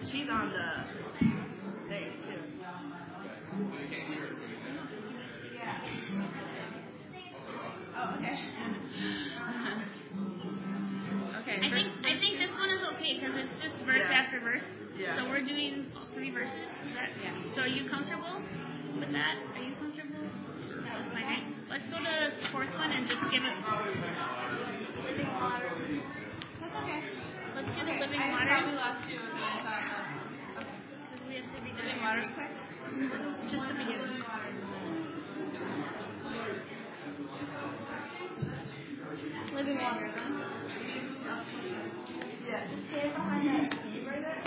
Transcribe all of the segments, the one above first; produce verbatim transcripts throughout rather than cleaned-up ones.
she's on the thing too. Oh, okay. Okay. I think I think this one is okay because it's just verse Yeah. after verse. Yeah. So we're doing all three verses. Is that, Yeah. So are you comfortable with that? Are you comfortable? That was fine. Right? Let's go to the fourth one and just give it living water. That's okay. Let's do the Okay. living I water. probably lost you when I thought that. Okay. Because we have to be Living water's quick. just the beginning. Living water then. Yeah. Stay behind that seat right there.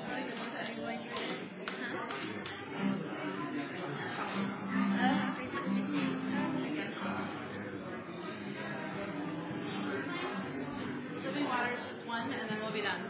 Living water is just one, and then we'll be done.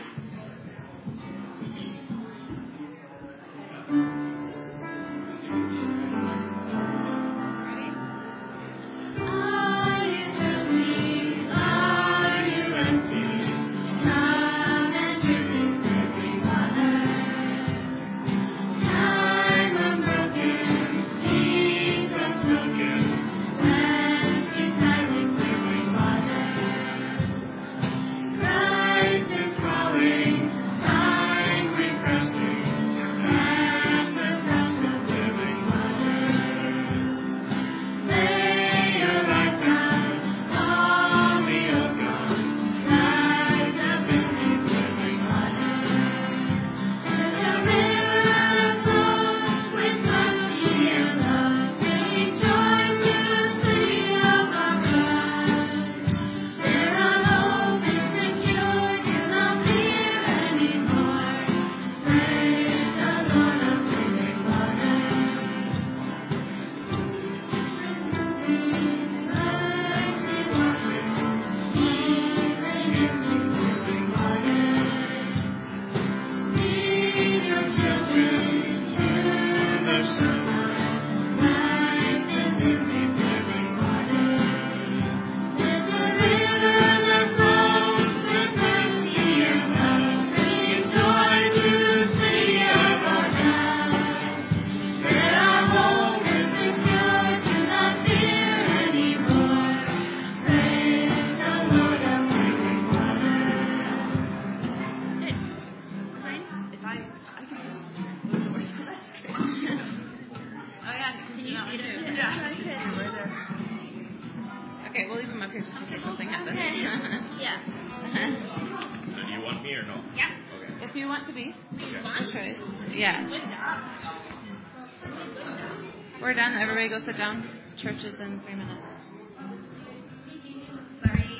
Okay, we'll leave them up here just in case something happens. Yeah. So do you want me or no? Yeah. Okay. If you want to be. Okay. Choice. Yeah. Good job. We're done. Everybody go sit down. Church is in three minutes. Sorry.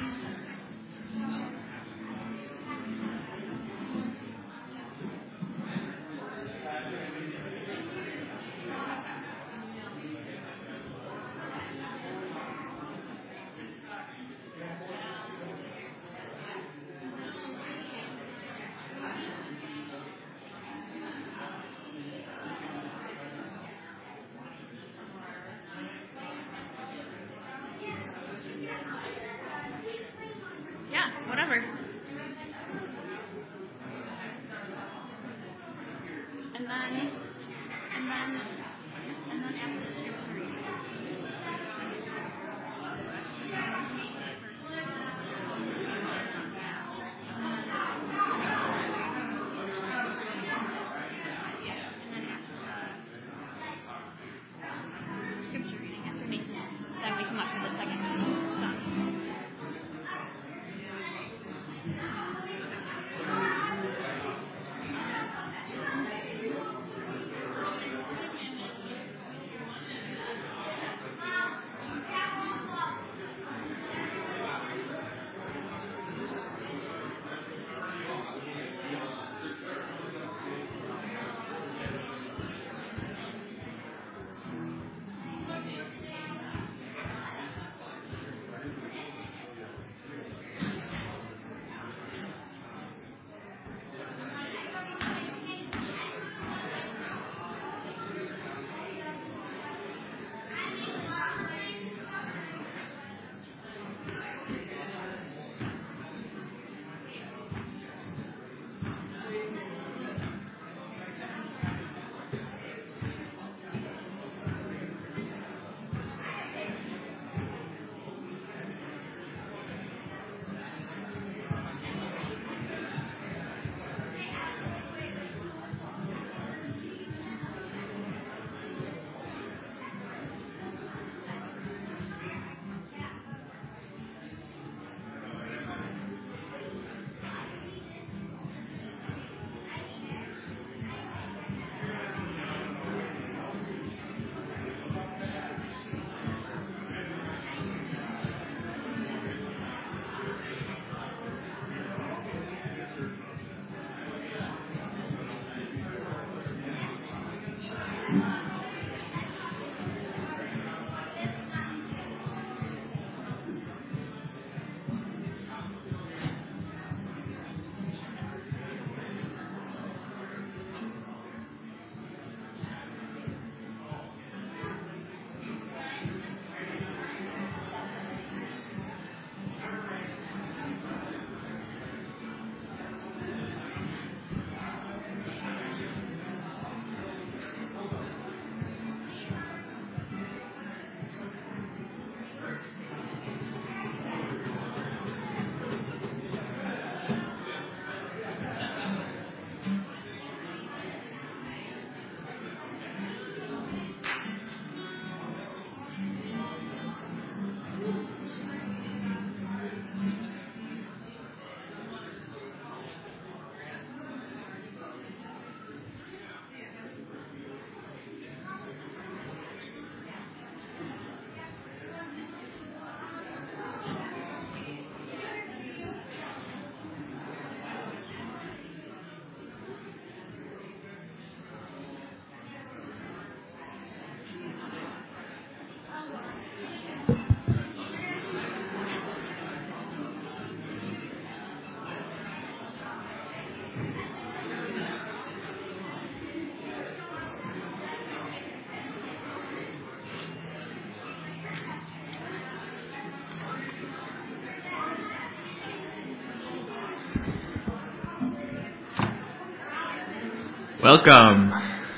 Welcome.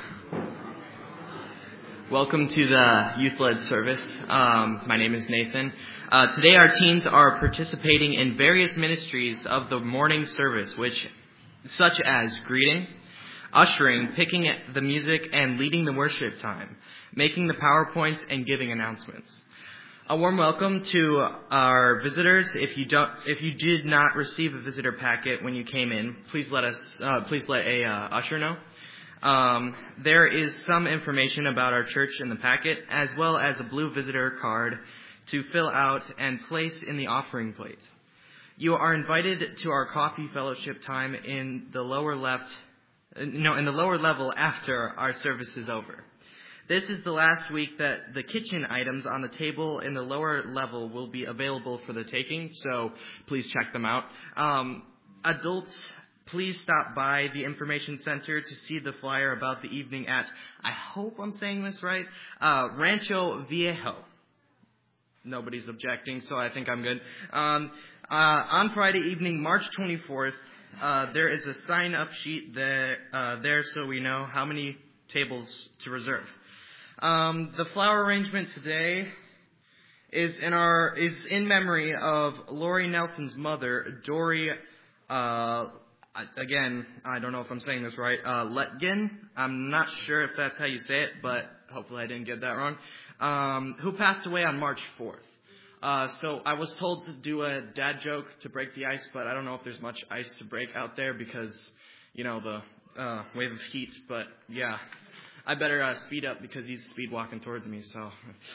Welcome to the youth-led service. Um, my name is Nathan. Uh, today our teens are participating in various ministries of the morning service, which, such as greeting, ushering, picking the music, and leading the worship time, making the PowerPoints, and giving announcements. A warm welcome to our visitors. If you don't, if you did not receive a visitor packet when you came in, please let us, uh, please let a uh, usher know. Um, there is some information about our church in the packet, as well as a blue visitor card to fill out and place in the offering plate. You are invited to our coffee fellowship time in the lower left, no, in the lower level after our service is over. This is the last week that the kitchen items on the table in the lower level will be available for the taking, so please check them out. Um, adults, please stop by the information center to see the flyer about the evening at, I hope I'm saying this right, uh, Rancho Viejo. Nobody's objecting, so I think I'm good. Um, uh, on Friday evening, March twenty-fourth, uh, there is a sign-up sheet there, uh, there so we know how many tables to reserve. Um, the flower arrangement today is in our is in memory of Lori Nelson's mother, Dory. Uh, again, I don't know if I'm saying this right. Uh, Letgen. I'm not sure if that's how you say it, but hopefully I didn't get that wrong. Um, who passed away on March fourth. Uh, so I was told to do a dad joke to break the ice, but I don't know if there's much ice to break out there because, you know, the uh, wave of heat. But yeah. I better uh, speed up because he's speed walking towards me, so.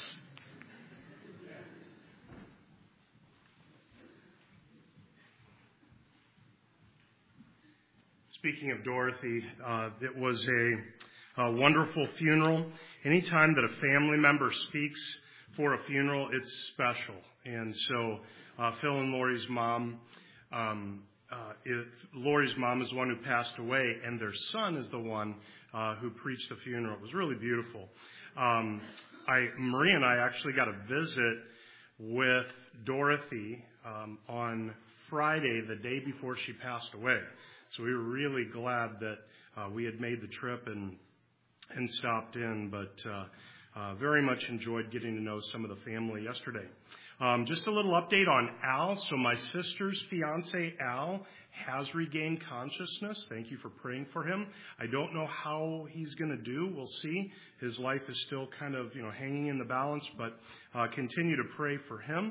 Speaking of Dorothy, uh, it was a, a wonderful funeral. Anytime that a family member speaks for a funeral, it's special. And so uh, Phil and Lori's mom, um, uh, it, Lori's mom is the one who passed away, and their son is the one Uh, who preached the funeral. It was really beautiful. Um, I, Marie and I actually got a visit with Dorothy um, on Friday, the day before she passed away. So we were really glad that uh, we had made the trip and and stopped in, but uh, uh, very much enjoyed getting to know some of the family yesterday. Um, just a little update on Al. So my sister's fiance, Al, has regained consciousness. Thank you for praying for him. I don't know how he's going to do. We'll see. His life is still kind of, you know, hanging in the balance, but uh, continue to pray for him.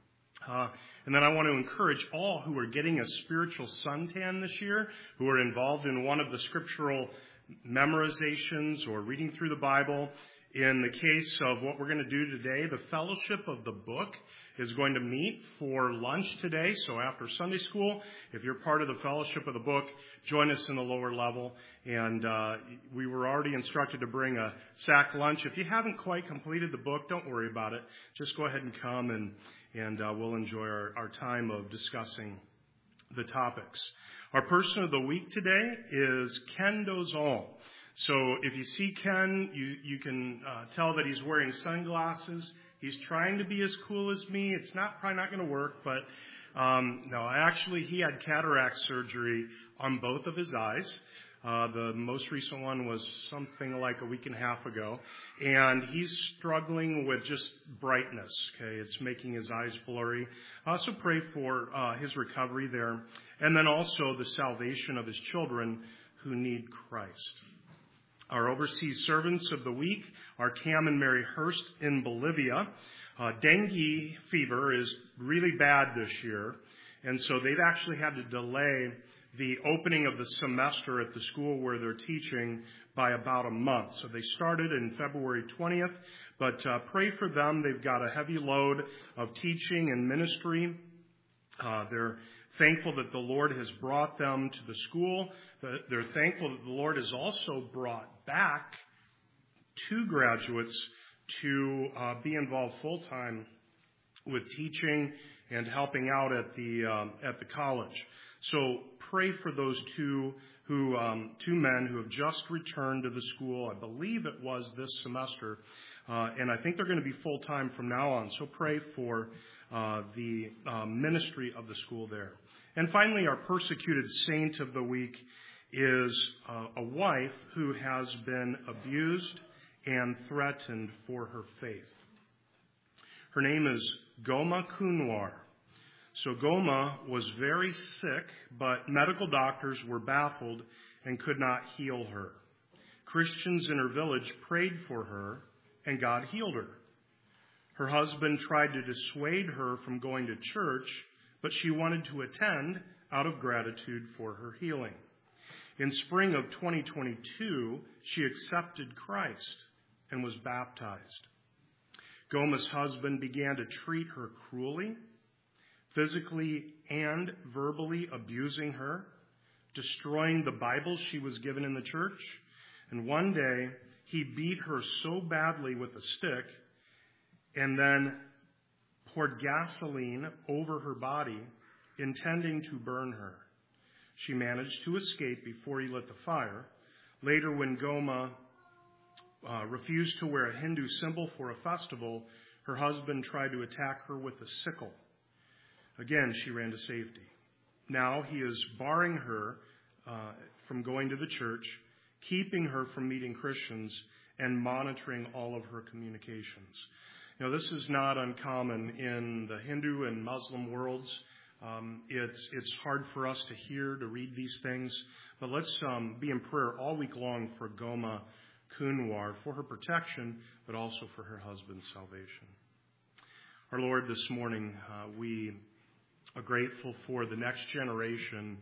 Uh, and then I want to encourage all who are getting a spiritual suntan this year, who are involved in one of the scriptural memorizations or reading through the Bible. In the case of what we're going to do today, the Fellowship of the Book is going to meet for lunch today. So after Sunday school, if you're part of the Fellowship of the Book, join us in the lower level. And uh, we were already instructed to bring a sack lunch. If you haven't quite completed the book, don't worry about it. Just go ahead and come, and, and uh, we'll enjoy our, our time of discussing the topics. Our person of the week today is Ken Dozal. So if you see Ken, you, you can uh, tell that he's wearing sunglasses. He's trying to be as cool as me. It's not probably not going to work, but um, no, actually he had cataract surgery on both of his eyes. Uh, the most recent one was something like a week and a half ago, and he's struggling with just brightness. Okay, it's making his eyes blurry. Uh, so pray for uh, his recovery there, and then also the salvation of his children who need Christ. Our overseas servants of the week are Cam and Mary Hurst in Bolivia. Uh, dengue fever is really bad this year, and so they've actually had to delay the opening of the semester at the school where they're teaching by about a month. So they started in February twentieth, but uh, pray for them. They've got a heavy load of teaching and ministry. Uh, they're thankful that the Lord has brought them to the school. They're thankful that the Lord has also brought back two graduates to uh, be involved full-time with teaching and helping out at the um, at the college. So pray for those two who um, two men who have just returned to the school. I believe it was this semester, uh, and I think they're going to be full-time from now on. So pray for uh, the uh, ministry of the school there. And finally, our persecuted saint of the week is uh, a wife who has been abused and threatened for her faith. Her name is Goma Kunwar. So Goma was very sick, but medical doctors were baffled and could not heal her. Christians in her village prayed for her, and God healed her. Her husband tried to dissuade her from going to church, but she wanted to attend out of gratitude for her healing. In spring of twenty twenty-two, she accepted Christ and was baptized. Goma's husband began to treat her cruelly, physically and verbally abusing her, destroying the Bible she was given in the church. And one day, he beat her so badly with a stick and then poured gasoline over her body, intending to burn her. She managed to escape before he lit the fire. Later, when Goma uh, refused to wear a Hindu symbol for a festival, her husband tried to attack her with a sickle. Again, she ran to safety. Now he is barring her uh, from going to the church, keeping her from meeting Christians, and monitoring all of her communications. Now, this is not uncommon in the Hindu and Muslim worlds. Um, it's it's hard for us to hear, to read these things. But let's um, be in prayer all week long for Goma Kunwar, for her protection, but also for her husband's salvation. Our Lord, this morning, uh, we are grateful for the next generation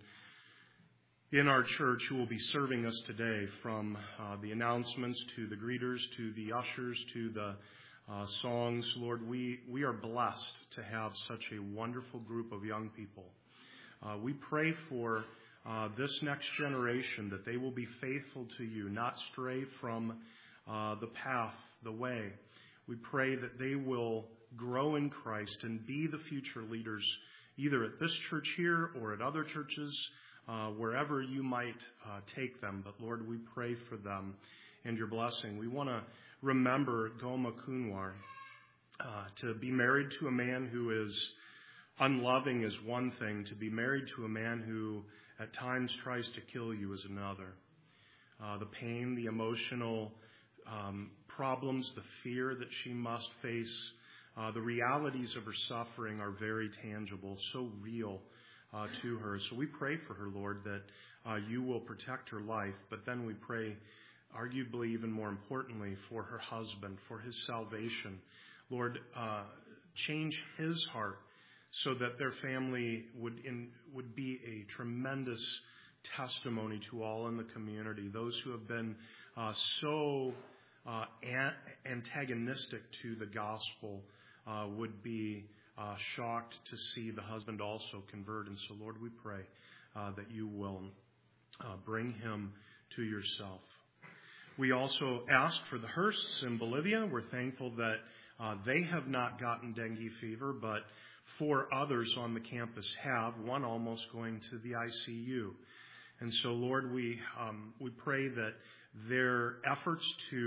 in our church who will be serving us today, from uh, the announcements to the greeters to the ushers to the uh, songs. Lord, we, we are blessed to have such a wonderful group of young people. Uh, we pray for uh, this next generation that they will be faithful to you, not stray from uh, the path, the way. We pray that they will grow in Christ and be the future leaders, either at this church here or at other churches, Uh, wherever you might uh, take them. But Lord, we pray for them and your blessing. We want to remember Goma Kunwar. Uh, to be married to a man who is unloving is one thing. To be married to a man who at times tries to kill you is another. Uh, the pain, the emotional um, problems, the fear that she must face, uh, the realities of her suffering are very tangible, so real Uh, to her. So we pray for her, Lord, that uh, you will protect her life. But then we pray, arguably even more importantly, for her husband, for his salvation. Lord, uh, change his heart so that their family would in, would be a tremendous testimony to all in the community. Those who have been uh, so uh, an- antagonistic to the gospel uh, would be Uh, shocked to see the husband also convert. And so, Lord, we pray uh, that you will uh, bring him to yourself. We also ask for the Hursts in Bolivia. We're thankful that uh, they have not gotten dengue fever, but four others on the campus have, one almost going to the I C U. And so, Lord, we um, we pray that their efforts to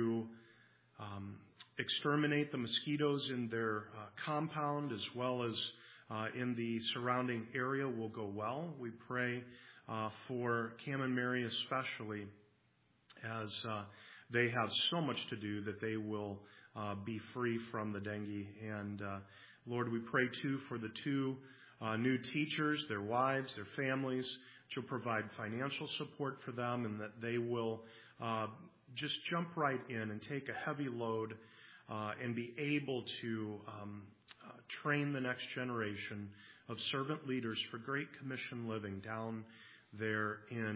um, exterminate the mosquitoes in their uh, compound as well as uh, in the surrounding area will go well. We pray uh, for Cam and Mary especially, as uh, they have so much to do, that they will uh, be free from the dengue. And uh, Lord, we pray too for the two uh, new teachers, their wives, their families, that you'll provide financial support for them, and that they will uh, just jump right in and take a heavy load Uh, and be able to um, uh, train the next generation of servant leaders for Great Commission living down there in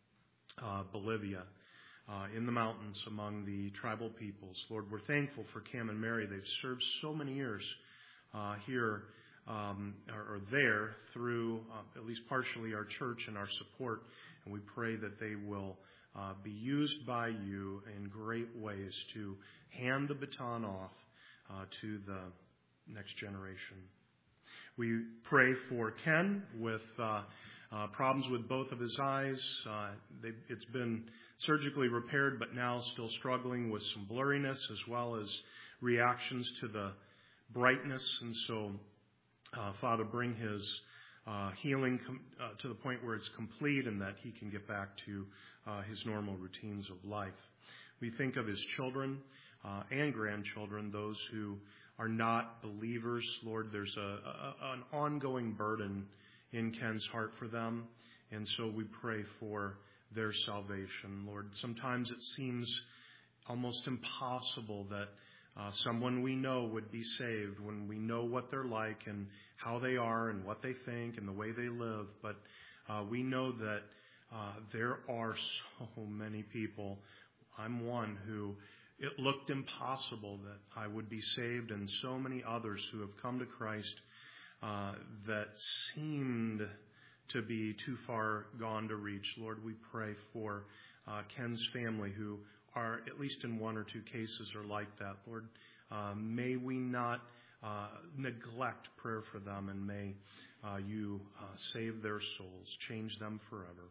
uh, Bolivia, uh, in the mountains among the tribal peoples. Lord, we're thankful for Cam and Mary. They've served so many years uh, here um, or, or there through uh, at least partially our church and our support. And we pray that they will Uh, be used by you in great ways to hand the baton off uh, to the next generation. We pray for Ken with uh, uh, problems with both of his eyes. Uh, they, it's been surgically repaired, but now still struggling with some blurriness as well as reactions to the brightness. And so, uh, Father, bring his uh, healing com- uh, to the point where it's complete and that he can get back to uh, his normal routines of life. We think of his children uh, and grandchildren, those who are not believers. Lord, there's a, a, an ongoing burden in Ken's heart for them, and so we pray for their salvation. Lord, sometimes it seems almost impossible that uh, someone we know would be saved when we know what they're like and how they are and what they think and the way they live. But uh, we know that uh, there are so many people. I'm one who it looked impossible that I would be saved, and so many others who have come to Christ uh, that seemed to be too far gone to reach. Lord, we pray for uh, Ken's family who are, at least in one or two cases, are like that. Lord, uh, may we not uh, neglect prayer for them, and may uh, you uh, save their souls, change them forever,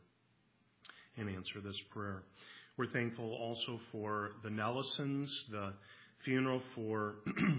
and answer this prayer. We're thankful also for the Nellisons, the funeral for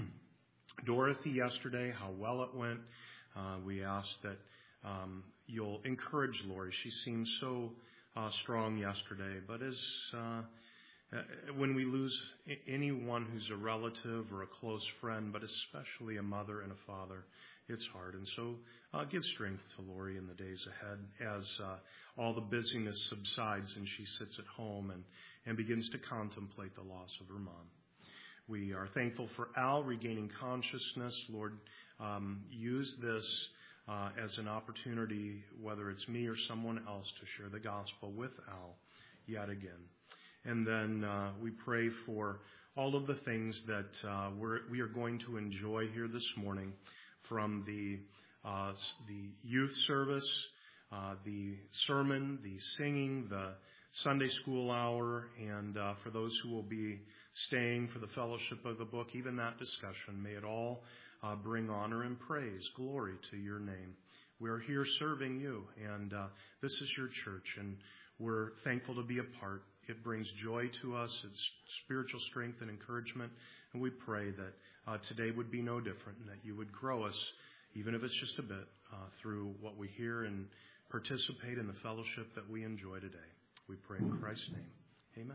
Dorothy yesterday, how well it went. Uh, we ask that um, you'll encourage Lori. She seemed so uh, strong yesterday, but as uh, when we lose anyone who's a relative or a close friend, but especially a mother and a father, it's hard. And so uh, give strength to Lori in the days ahead as uh, all the busyness subsides and she sits at home and, and begins to contemplate the loss of her mom. We are thankful for Al regaining consciousness. Lord, um, use this uh, as an opportunity, whether it's me or someone else, to share the gospel with Al yet again. And then uh, we pray for all of the things that uh, we're, we are going to enjoy here this morning, from the uh, the youth service, uh, the sermon, the singing, the Sunday school hour, and uh, for those who will be staying for the fellowship of the book, even that discussion. May it all uh, bring honor and praise, glory to your name. We are here serving you, and uh, this is your church, and we're thankful to be a part. It brings joy to us. It's spiritual strength and encouragement. And we pray that uh, today would be no different, and that you would grow us, even if it's just a bit, uh, through what we hear and participate in the fellowship that we enjoy today. We pray in Christ's name. Amen.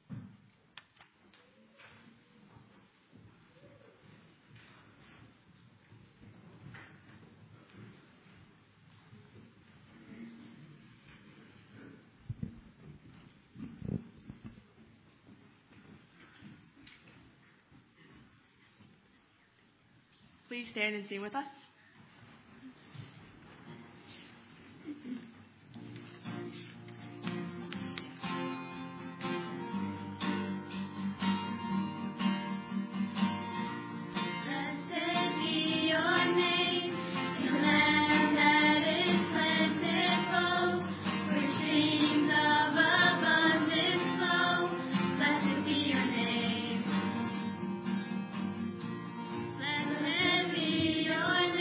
Please stand and sing with us. Your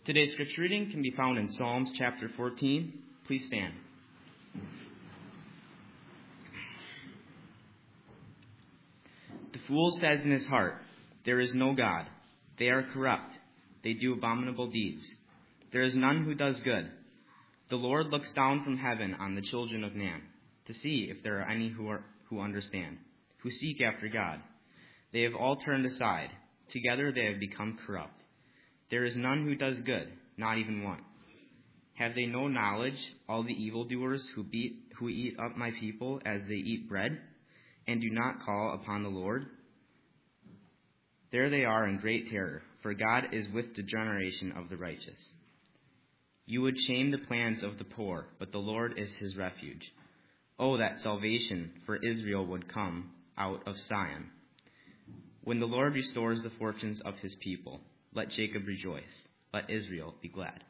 Today's scripture reading can be found in Psalms chapter fourteen. Please stand. The fool says in his heart, "There is no God." They are corrupt. They do abominable deeds. There is none who does good. The Lord looks down from heaven on the children of man to see if there are any who are who understand, who seek after God. They have all turned aside. Together they have become corrupt. There is none who does good, not even one. Have they no knowledge, all the evildoers who beat who eat up my people as they eat bread, and do not call upon the Lord? There they are in great terror, for God is with the generation of the righteous. You would shame the plans of the poor, but the Lord is his refuge. Oh, that salvation for Israel would come out of Zion. When the Lord restores the fortunes of his people, let Jacob rejoice, let Israel be glad.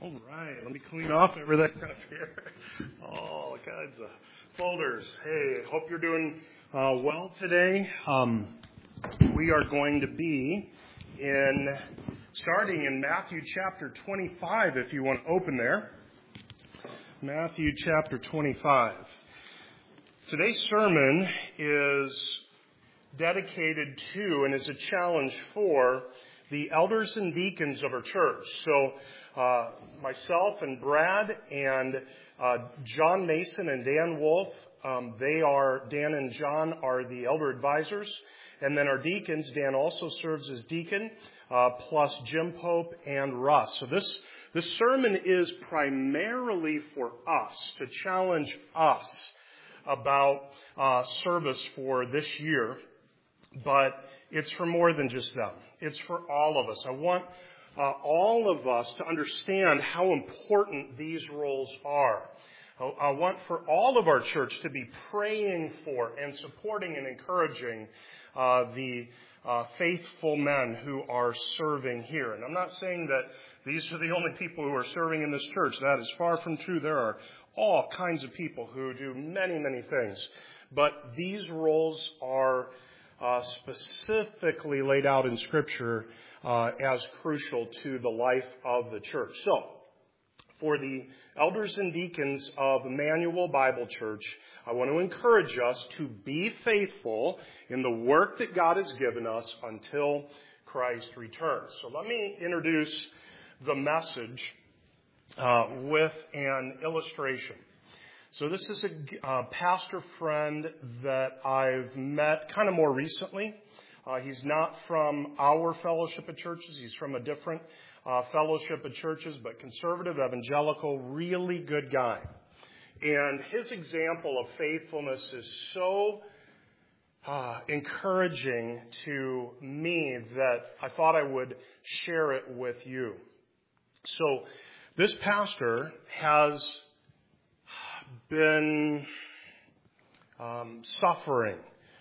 All right, let me clean off everything up here. All kinds of folders. Hey, hope you're doing uh, well today. Um, we are going to be in starting in Matthew chapter twenty-five, if you want to open there. Matthew chapter twenty-five. Today's sermon is dedicated to and is a challenge for the elders and deacons of our church. So uh, myself and Brad and uh, John Mason and Dan Wolf, um, they are, Dan and John are the elder advisors. And then our deacons, Dan also serves as deacon, uh, plus Jim Pope and Russ. So this, this sermon is primarily for us, to challenge us about uh, service for this year. But it's for more than just them. It's for all of us. I want uh, all of us to understand how important these roles are. I, I want for all of our church to be praying for and supporting and encouraging uh, the uh, faithful men who are serving here. And I'm not saying that these are the only people who are serving in this church. That is far from true. There are all kinds of people who do many, many things. But these roles are Uh, specifically laid out in Scripture uh, as crucial to the life of the church. So, for the elders and deacons of Emmanuel Bible Church, I want to encourage us to be faithful in the work that God has given us until Christ returns. So let me introduce the message uh, with an illustration. So this is a uh, pastor friend that I've met kind of more recently. Uh, he's not from our fellowship of churches. He's from a different uh, fellowship of churches, but conservative, evangelical, really good guy. And his example of faithfulness is so uh, encouraging to me that I thought I would share it with you. So this pastor has been um, suffering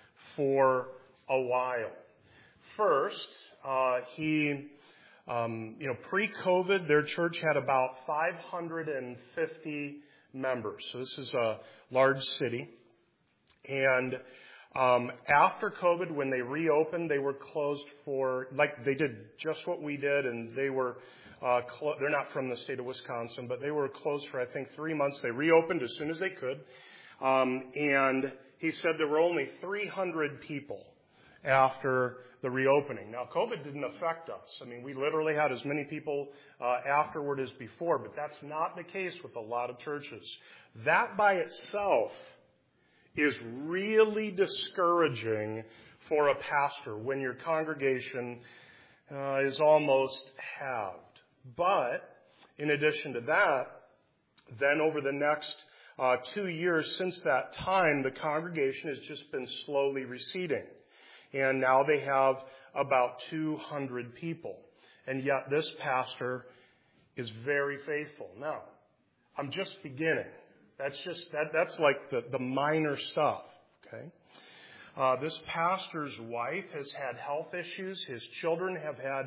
for a while. First, uh, he, um, you know, pre-COVID, their church had about five hundred fifty members. So this is a large city. And um, after COVID, when they reopened, they were closed for, like they did just what we did, and they were Uh, clo- they're not from the state of Wisconsin, but they were closed for, I think, three months. They reopened as soon as they could. Um, and he said there were only three hundred people after the reopening. Now, COVID didn't affect us. I mean, we literally had as many people uh, afterward as before, but that's not the case with a lot of churches. That by itself is really discouraging for a pastor when your congregation uh, is almost halved. But in addition to that, then over the next uh, two years since that time, the congregation has just been slowly receding. And now they have about two hundred people. And yet this pastor is very faithful. Now, I'm just beginning. That's just, that, that's like the, the minor stuff, okay? Uh, this pastor's wife has had health issues. His children have had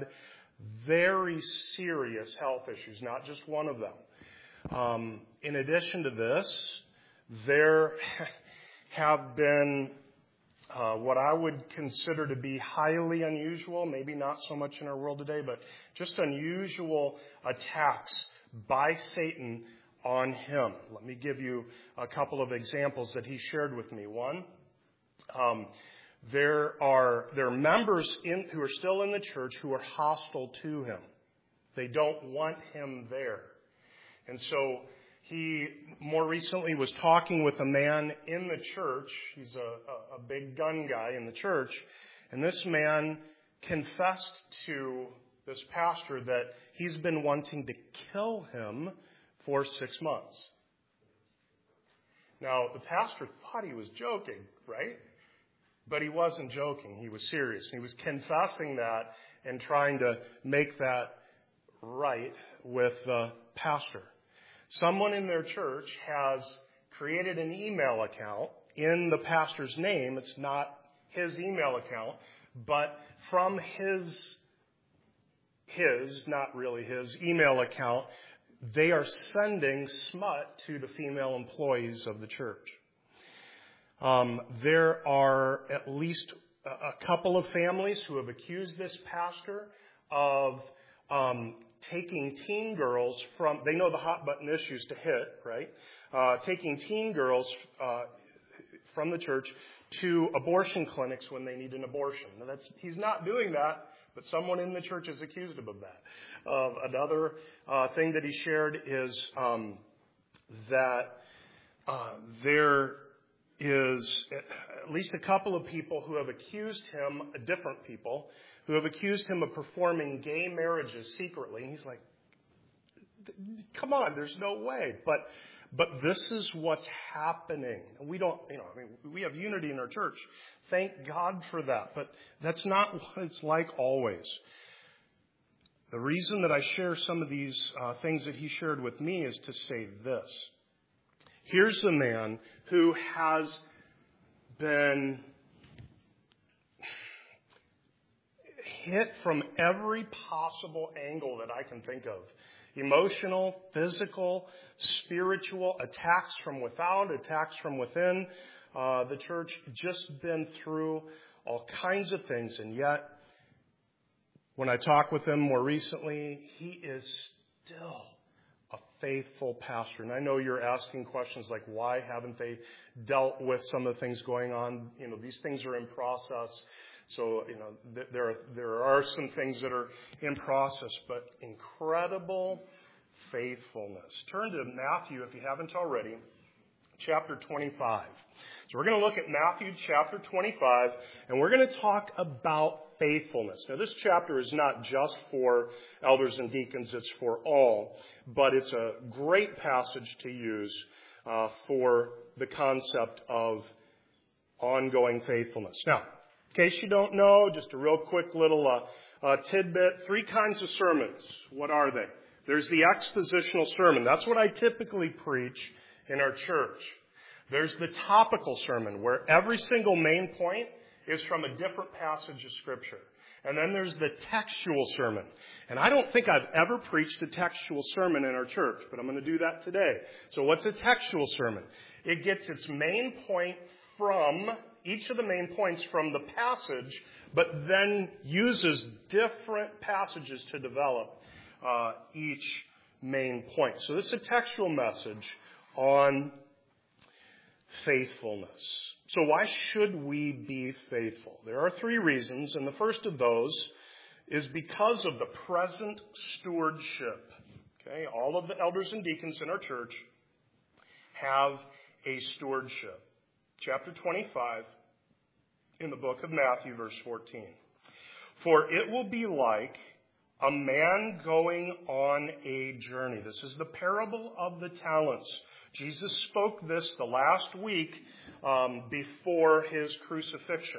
very serious health issues, not just one of them. Um, in addition to this, there have been uh, what I would consider to be highly unusual, maybe not so much in our world today, but just unusual attacks by Satan on him. Let me give you a couple of examples that he shared with me. One, um, There are there are members in, who are still in the church who are hostile to him. They don't want him there. And so he more recently was talking with a man in the church. He's a, a, a big gun guy in the church. And this man confessed to this pastor that he's been wanting to kill him for six months. Now, the pastor thought he was joking, right? But he wasn't joking. He was serious. He was confessing that and trying to make that right with the pastor. Someone in their church has created an email account in the pastor's name. It's not his email account, but from his, his, not really his, email account, they are sending smut to the female employees of the church. Um, there are at least a, a couple of families who have accused this pastor of um, taking teen girls from, they know the hot button issues to hit, right? Uh, taking teen girls uh, from the church to abortion clinics when they need an abortion. Now that's, he's not doing that, but someone in the church has accused him of that. Uh, another uh, thing that he shared is um, that uh, there is at least a couple of people who have accused him, different people, who have accused him of performing gay marriages secretly. And he's like, come on, there's no way. But but this is what's happening. We don't, you know, I mean, we have unity in our church. Thank God for that. But that's not what it's like always. The reason that I share some of these uh, things that he shared with me is to say this. Here's a man who has been hit from every possible angle that I can think of. Emotional, physical, spiritual, attacks from without, attacks from within. Uh, the church just been through all kinds of things, and yet when I talked with him more recently, he is still a faithful pastor. And I know you're asking questions like, why haven't they dealt with some of the things going on? You know, these things are in process. So, you know, th- there are, there are some things that are in process, but incredible faithfulness. Turn to Matthew, if you haven't already, chapter twenty-five. So we're going to look at Matthew chapter twenty-five, and we're going to talk about faithfulness. Now, this chapter is not just for elders and deacons, it's for all, but it's a great passage to use uh, for the concept of ongoing faithfulness. Now, in case you don't know, just a real quick little uh, uh, tidbit. Three kinds of sermons. What are they? There's the expositional sermon. That's what I typically preach in our church. There's the topical sermon, where every single main point is from a different passage of Scripture. And then there's the textual sermon. And I don't think I've ever preached a textual sermon in our church, but I'm going to do that today. So what's a textual sermon? It gets its main point from each of the main points from the passage, but then uses different passages to develop uh, each main point. So this is a textual message on faithfulness. So why should we be faithful? There are three reasons, and the first of those is because of the present stewardship. Okay, all of the elders and deacons in our church have a stewardship. Chapter twenty-five in the book of Matthew, verse fourteen. For it will be like a man going on a journey. This is the parable of the talents. Jesus spoke this the last week um, before his crucifixion.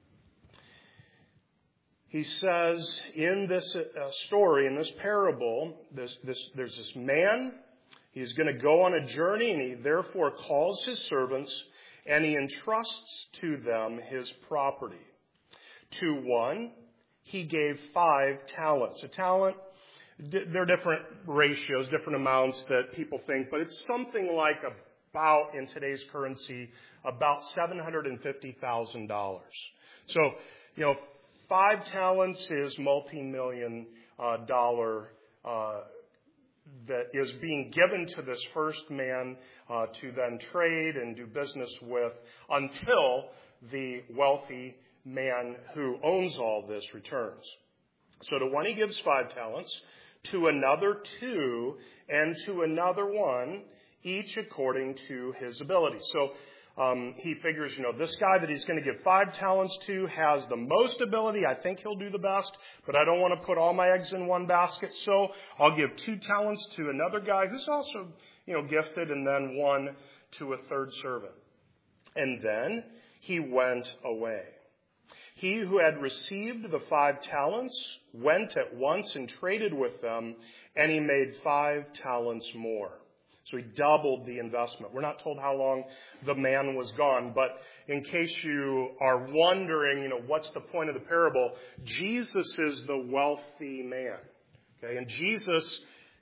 He says in this uh, story, in this parable, this, this, there's this man. He's going to go on a journey, and he therefore calls his servants, and he entrusts to them his property. To one, he gave five talents. A talent, there are different ratios, different amounts that people think, but it's something like about, in today's currency, about seven hundred fifty thousand dollars. So, you know, five talents is multi-million uh, dollar uh, that is being given to this first man uh, to then trade and do business with until the wealthy man who owns all this returns. So to one he gives five talents, to another two, and to another one, each according to his ability. So um, he figures, you know, this guy that he's going to give five talents to has the most ability. I think he'll do the best, but I don't want to put all my eggs in one basket. So I'll give two talents to another guy who's also, you know, gifted, and then one to a third servant. And then he went away. He who had received the five talents went at once and traded with them, and he made five talents more. So he doubled the investment. We're not told how long the man was gone, but in case you are wondering, you know, what's the point of the parable? Jesus is the wealthy man. Okay, and Jesus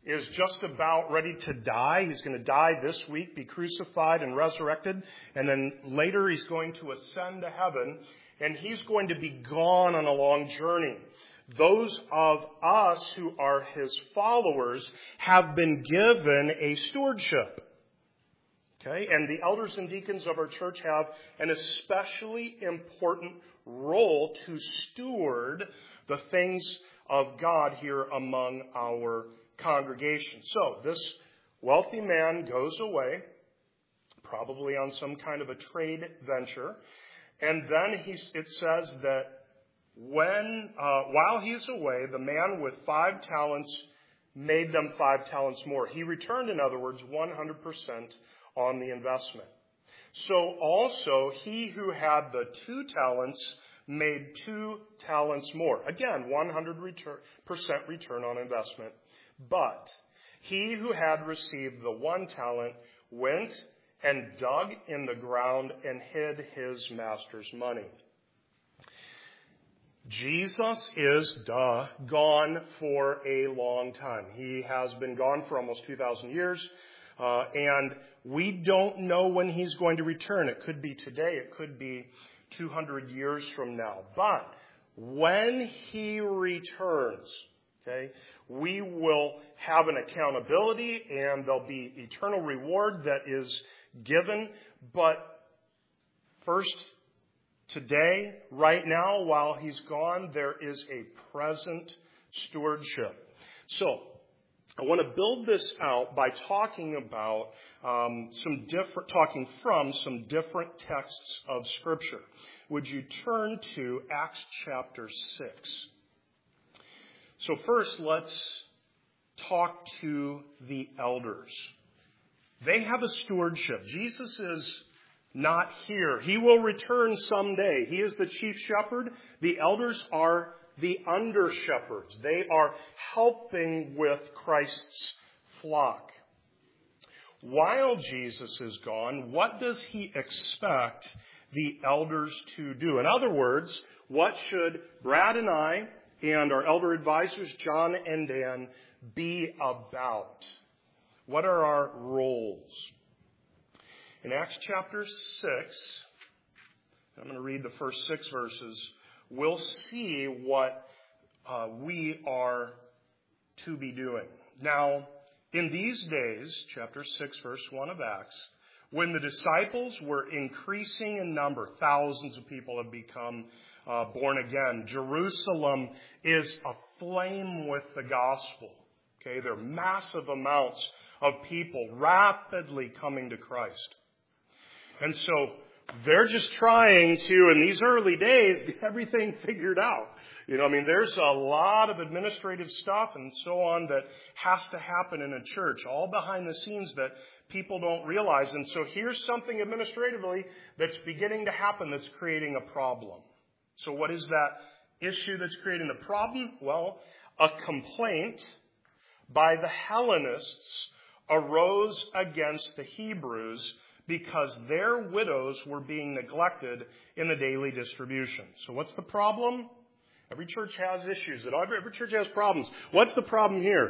is just about ready to die. He's going to die this week, be crucified and resurrected, and then later he's going to ascend to heaven, and he's going to be gone on a long journey. Those of us who are his followers have been given a stewardship. Okay? And the elders and deacons of our church have an especially important role to steward the things of God here among our congregation. So this wealthy man goes away, probably on some kind of a trade venture, and then he, it says that when uh, while he's away, the man with five talents made them five talents more. He returned, in other words, one hundred percent on the investment. So also he who had the two talents made two talents more. Again, one hundred percent return on investment. But he who had received the one talent went and dug in the ground and hid his master's money. Jesus is, duh, gone for a long time. He has been gone for almost two thousand years, uh, and we don't know when he's going to return. It could be today. It could be two hundred years from now. But when he returns, okay, we will have an accountability and there'll be eternal reward that is given. But first, today, right now, while he's gone, there is a present stewardship. So, I want to build this out by talking about um, some different, talking from some different texts of Scripture. Would you turn to Acts chapter six? So first, let's talk to the elders. They have a stewardship. Jesus is not here. He will return someday. He is the chief shepherd. The elders are the under shepherds. They are helping with Christ's flock. While Jesus is gone, what does he expect the elders to do? In other words, what should Brad and I and our elder advisors, John and Dan, be about? What are our roles? In Acts chapter six, I'm going to read the first six verses, we'll see what uh, we are to be doing. Now, in these days, chapter six, verse one of Acts, when the disciples were increasing in number, thousands of people have become uh, born again. Jerusalem is aflame with the gospel. Okay, there are massive amounts of people rapidly coming to Christ. And so they're just trying to, in these early days, get everything figured out. You know, I mean, there's a lot of administrative stuff and so on that has to happen in a church, all behind the scenes that people don't realize. And so here's something administratively that's beginning to happen that's creating a problem. So what is that issue that's creating the problem? Well, a complaint by the Hellenists arose against the Hebrews because their widows were being neglected in the daily distribution. So what's the problem? Every church has issues. Every church has problems. What's the problem here?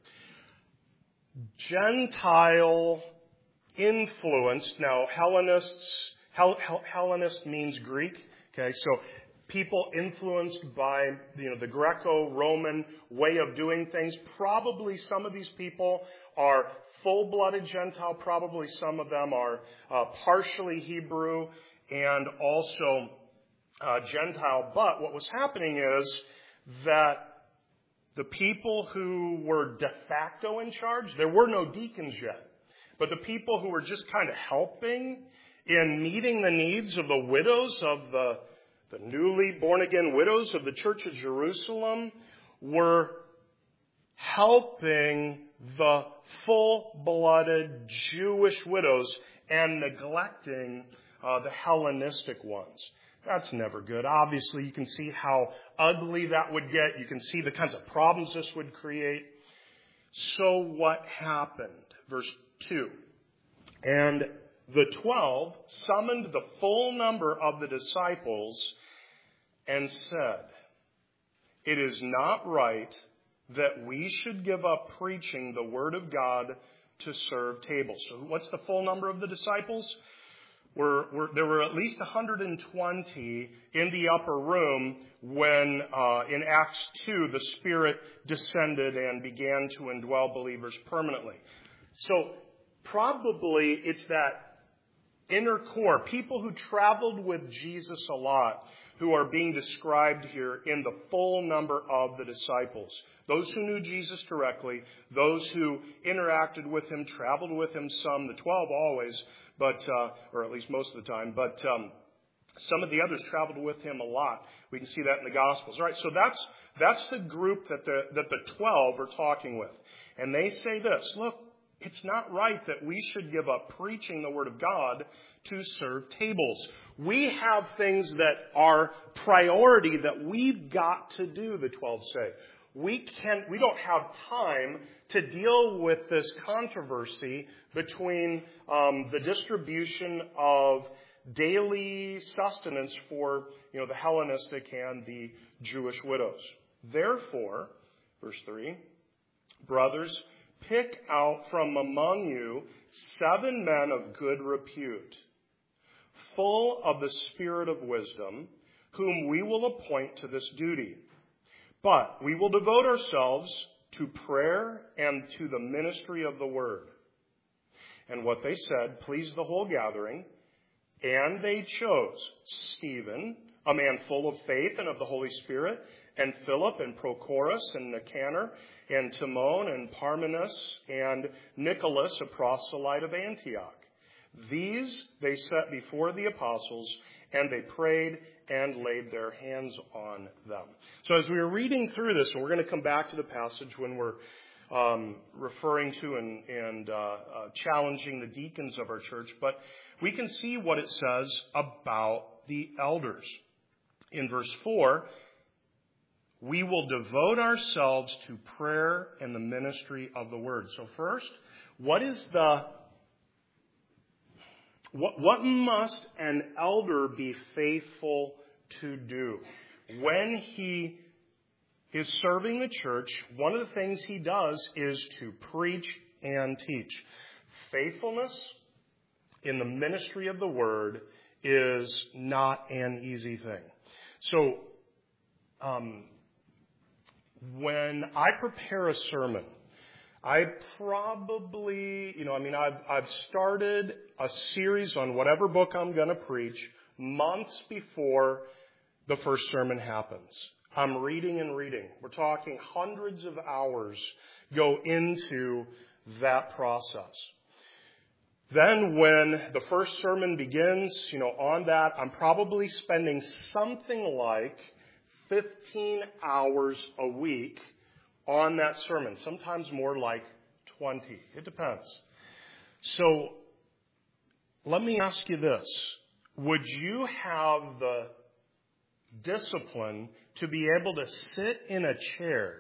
Gentile influence. Now, Hellenists, Hell, Hell, Hellenist means Greek. Okay, so people influenced by, you know, the Greco-Roman way of doing things. Probably some of these people are full-blooded Gentile. Probably some of them are uh, partially Hebrew and also uh, Gentile. But what was happening is that the people who were de facto in charge, there were no deacons yet, but the people who were just kind of helping in meeting the needs of the widows of the, the newly born-again widows of the Church of Jerusalem were helping the full-blooded Jewish widows and neglecting uh, the Hellenistic ones. That's never good. Obviously, you can see how ugly that would get. You can see the kinds of problems this would create. So what happened? Verse two. And the twelve summoned the full number of the disciples and said, "It is not right that we should give up preaching the word of God to serve tables. So what's the full number of the disciples? We're, we're, there were at least one hundred twenty in the upper room when uh, in Acts two the Spirit descended and began to indwell believers permanently. So probably it's that inner core, people who traveled with Jesus a lot, who are being described here in the full number of the disciples. Those who knew Jesus directly, those who interacted with him, traveled with him some, the twelve always, but uh, or at least most of the time, but um, some of the others traveled with him a lot. We can see that in the Gospels. All right, so that's that's the group that the that the twelve are talking with. And they say this, look, it's not right that we should give up preaching the Word of God to serve tables. We have things that are priority that we've got to do, the twelve say. We can't, we don't have time to deal with this controversy between um, the distribution of daily sustenance for, you know, the Hellenistic and the Jewish widows. Therefore, verse three, brothers, pick out from among you seven men of good repute, full of the spirit of wisdom, whom we will appoint to this duty. But we will devote ourselves to prayer and to the ministry of the word. And what they said pleased the whole gathering, and they chose Stephen, a man full of faith and of the Holy Spirit, and Philip and Prochorus and Nicanor, and Timon and Parmenas, and Nicholas, a proselyte of Antioch. These they set before the apostles, and they prayed and laid their hands on them. So as we were reading through this, and we're going to come back to the passage when we're um, referring to and, and uh, uh, challenging the deacons of our church, but we can see what it says about the elders. In verse four, we will devote ourselves to prayer and the ministry of the word. So first, what is the What, what must an elder be faithful to do? When he is serving the church, one of the things he does is to preach and teach. Faithfulness in the ministry of the word is not an easy thing. So, um, when I prepare a sermon, I probably, you know, I mean, I've, I've started a series on whatever book I'm going to preach months before the first sermon happens. I'm reading and reading. We're talking hundreds of hours go into that process. Then when the first sermon begins, you know, on that, I'm probably spending something like fifteen hours a week on that sermon, sometimes more like twenty. It depends. So let me ask you this. Would you have the discipline to be able to sit in a chair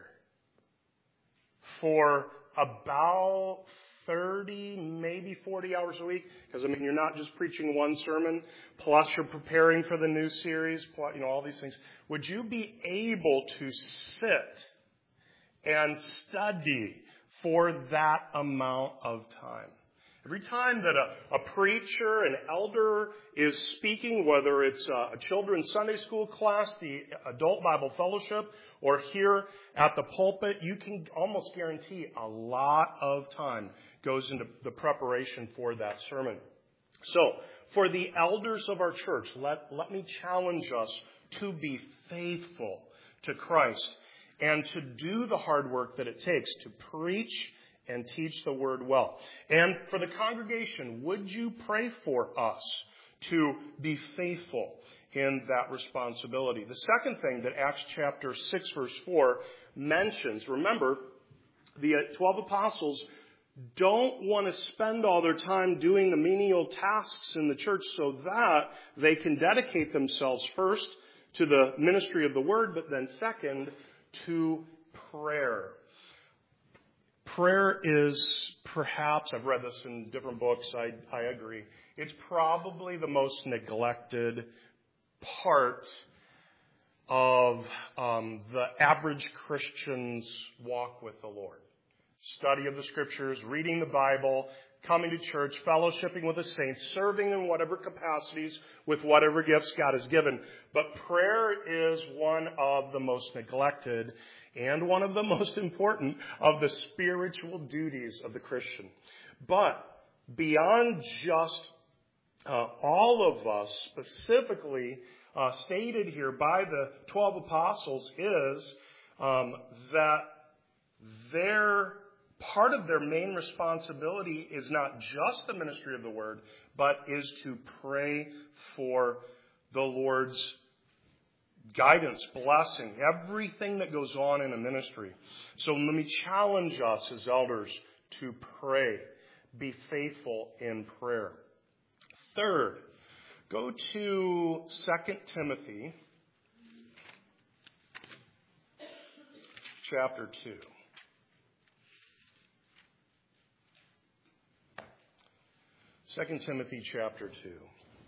for about thirty, maybe forty hours a week? Because, I mean, you're not just preaching one sermon, plus you're preparing for the new series, plus, you know, all these things. Would you be able to sit and study for that amount of time? Every time that a, a preacher, an elder is speaking, whether it's a, a children's Sunday school class, the adult Bible fellowship, or here at the pulpit, you can almost guarantee a lot of time goes into the preparation for that sermon. So, for the elders of our church, let, let me challenge us to be faithful to Christ and to do the hard work that it takes to preach and teach the word well. And for the congregation, would you pray for us to be faithful in that responsibility? The second thing that Acts chapter six, verse four mentions, remember, the twelve apostles don't want to spend all their time doing the menial tasks in the church so that they can dedicate themselves first to the ministry of the word, but then second, to prayer. Prayer is perhaps, I've read this in different books, I, I agree, it's probably the most neglected part of um, the average Christian's walk with the Lord. Study of the Scriptures, reading the Bible, coming to church, fellowshipping with the saints, serving in whatever capacities with whatever gifts God has given. But prayer is one of the most neglected and one of the most important of the spiritual duties of the Christian. But beyond just uh, all of us, specifically uh, stated here by the twelve apostles, is um, that their part of their main responsibility is not just the ministry of the word, but is to pray for the Lord's guidance, blessing, everything that goes on in a ministry. So let me challenge us as elders to pray. Be faithful in prayer. Third, go to Second Timothy chapter two. Second Timothy chapter two.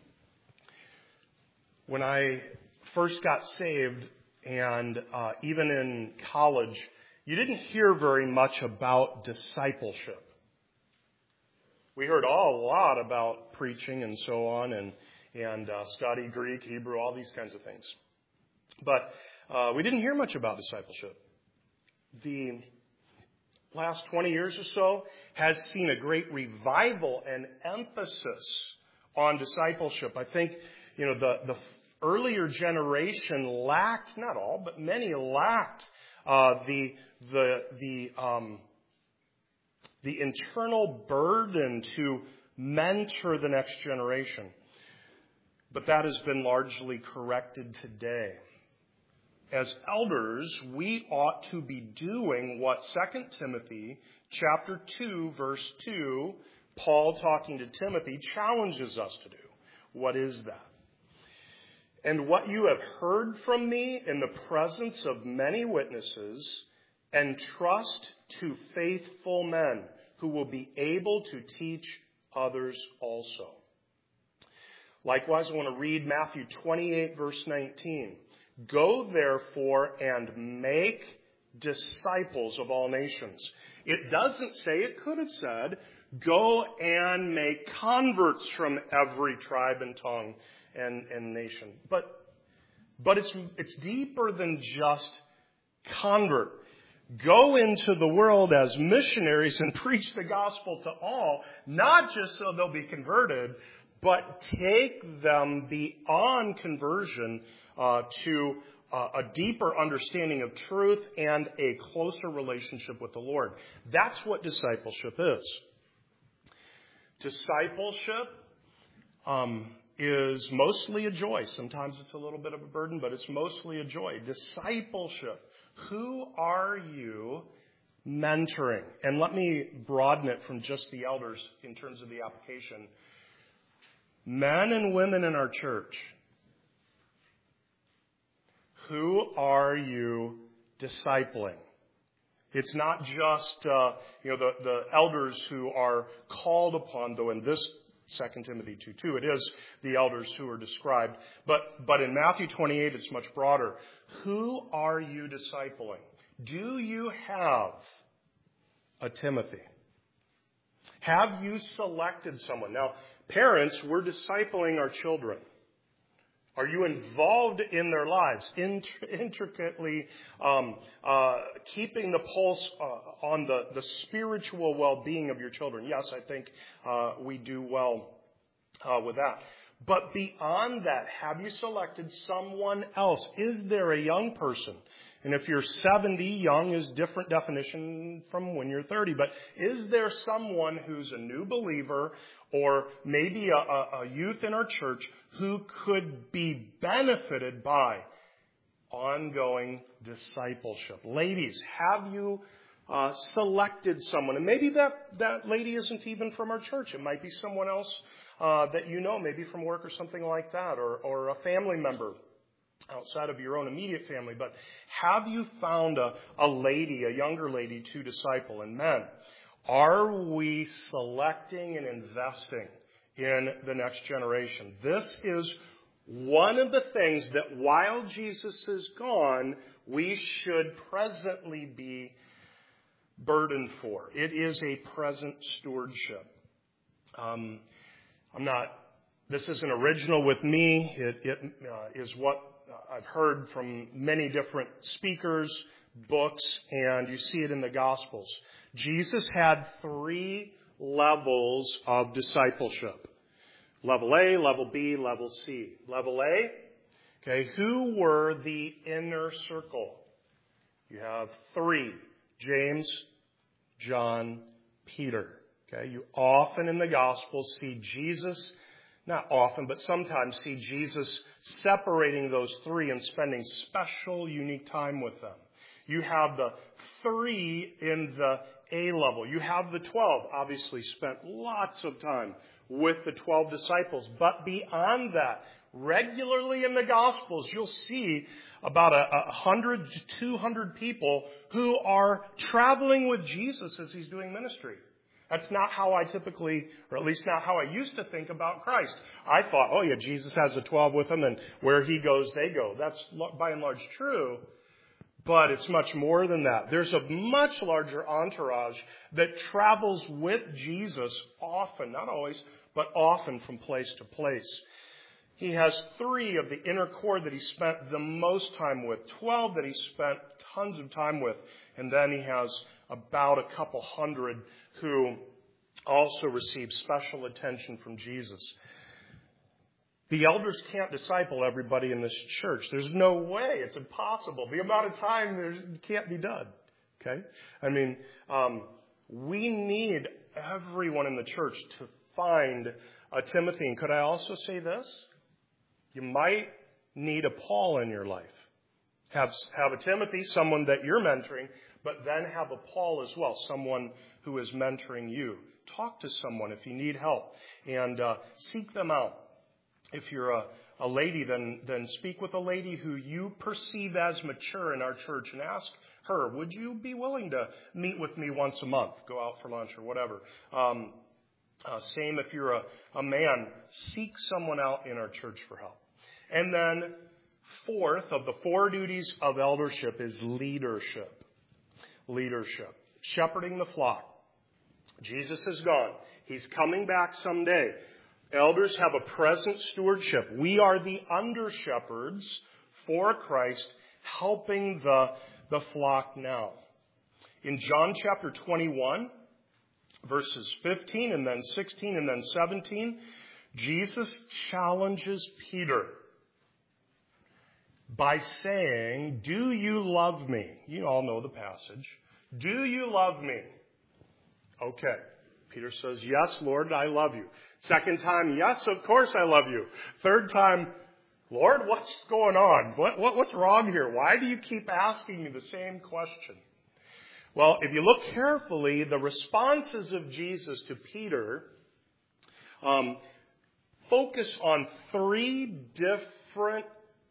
When I first got saved, and uh, even in college, you didn't hear very much about discipleship. We heard all, a lot about preaching and so on, and and uh, study Greek, Hebrew, all these kinds of things. But uh, we didn't hear much about discipleship. The last twenty years or so has seen a great revival and emphasis on discipleship. I think, you know, the, the earlier generation lacked, not all, but many lacked uh, the the the um, the internal burden to mentor the next generation. But that has been largely corrected today. As elders, we ought to be doing what Second Timothy chapter two, verse two, Paul talking to Timothy, challenges us to do. What is that? And what you have heard from me in the presence of many witnesses, entrust to faithful men who will be able to teach others also. Likewise, I want to read Matthew twenty-eight, verse nineteen. Go, therefore, and make disciples of all nations. It doesn't say, it could have said, go and make converts from every tribe and tongue and, and nation. But, but it's, it's deeper than just convert. Go into the world as missionaries and preach the gospel to all, not just so they'll be converted, but take them beyond conversion Uh, to uh, a deeper understanding of truth and a closer relationship with the Lord. That's what discipleship is. Discipleship um, is mostly a joy. Sometimes it's a little bit of a burden, but it's mostly a joy. Discipleship. Who are you mentoring? And let me broaden it from just the elders in terms of the application. Men and women in our church. Who are you discipling? It's not just uh, you know the, the elders who are called upon, though in this Second Timothy two two, it is the elders who are described. But but in Matthew twenty-eight, it's much broader. Who are you discipling? Do you have a Timothy? Have you selected someone? Now, parents, we're discipling our children. Are you involved in their lives, int- intricately um, uh, keeping the pulse uh, on the, the spiritual well-being of your children? Yes, I think uh, we do well uh, with that. But beyond that, have you selected someone else? Is there a young person? And if you're seventy, young is different definition from when you're thirty. But is there someone who's a new believer or maybe a, a, a youth in our church who could be benefited by ongoing discipleship? Ladies, have you uh, selected someone? And maybe that, that lady isn't even from our church. It might be someone else uh, that you know, maybe from work or something like that, or, or a family member outside of your own immediate family. But have you found a, a lady, a younger lady to disciple? And men, are we selecting and investing in the next generation? This is one of the things that while Jesus is gone, we should presently be burdened for. It is a present stewardship. Um, I'm not, this isn't original with me. It, it uh, is what I've heard from many different speakers, books, and you see it in the Gospels. Jesus had three levels of discipleship. Level A, level B, level C. Level A, okay, who were the inner circle? You have three. James, John, Peter. Okay, you often in the Gospels see Jesus, not often, but sometimes see Jesus separating those three and spending special, unique time with them. You have the three in the A level. You have the twelve, obviously spent lots of time with the twelve disciples. But beyond that, regularly in the Gospels, you'll see about a, a hundred to two hundred people who are traveling with Jesus as he's doing ministry. That's not how I typically, or at least not how I used to think about Christ. I thought, oh yeah, Jesus has the twelve with him, and where he goes, they go. That's by and large true. But it's much more than that. There's a much larger entourage that travels with Jesus often, not always, but often from place to place. He has three of the inner core that he spent the most time with, twelve that he spent tons of time with, and then he has about a couple hundred who also receive special attention from Jesus. The elders can't disciple everybody in this church. There's no way. It's impossible. The amount of time there can't be done. Okay? I mean, um, we need everyone in the church to find a Timothy. And could I also say this? You might need a Paul in your life. Have, have a Timothy, someone that you're mentoring, but then have a Paul as well, someone who is mentoring you. Talk to someone if you need help, and uh, seek them out. If you're a, a lady, then, then speak with a lady who you perceive as mature in our church and ask her, would you be willing to meet with me once a month, go out for lunch or whatever? Um, uh, same if you're a, a man, seek someone out in our church for help. And then fourth of the four duties of eldership is leadership. Leadership. Shepherding the flock. Jesus is gone. He's coming back someday. Elders have a present stewardship. We are the under-shepherds for Christ, helping the, the flock now. In John chapter twenty-one, verses fifteen and then sixteen and then seventeen, Jesus challenges Peter by saying, do you love me? You all know the passage. Do you love me? Okay. Peter says, yes, Lord, I love you. Second time, yes, of course I love you. Third time, Lord, what's going on? What, what, what's wrong here? Why do you keep asking me the same question? Well, if you look carefully, the responses of Jesus to Peter um, focus on three different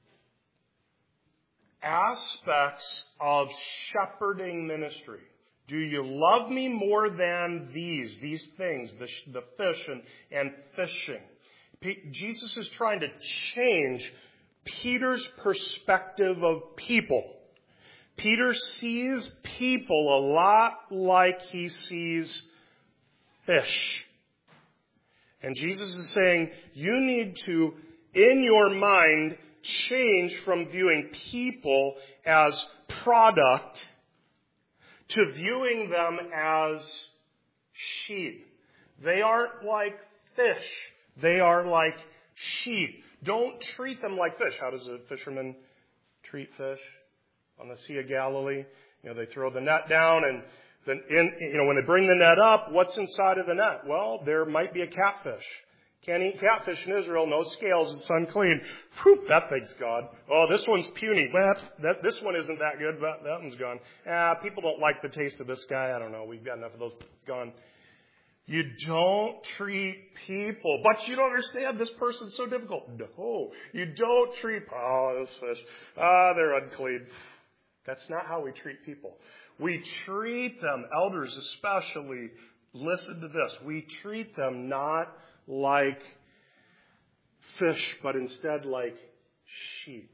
aspects of shepherding ministry. Do you love me more than these, these things, the, the fish and, and fishing? P- Jesus is trying to change Peter's perspective of people. Peter sees people a lot like he sees fish. And Jesus is saying, you need to, in your mind, change from viewing people as product to viewing them as sheep. They aren't like fish. They are like sheep. Don't treat them like fish. How does a fisherman treat fish on the Sea of Galilee? You know, they throw the net down, and then in, you know, when they bring the net up, what's inside of the net? Well, there might be a catfish. Can't eat catfish in Israel. No scales. It's unclean. Whew, that thing's gone. Oh, this one's puny. Well, that, this one isn't that good, but that one's gone. Ah, people don't like the taste of this guy. I don't know. We've got enough of those. It's gone. You don't treat people. But you don't understand. This person's so difficult. No. You don't treat, oh, this fish. Ah, they're unclean. That's not how we treat people. We treat them, elders especially, listen to this. We treat them not like fish, but instead like sheep.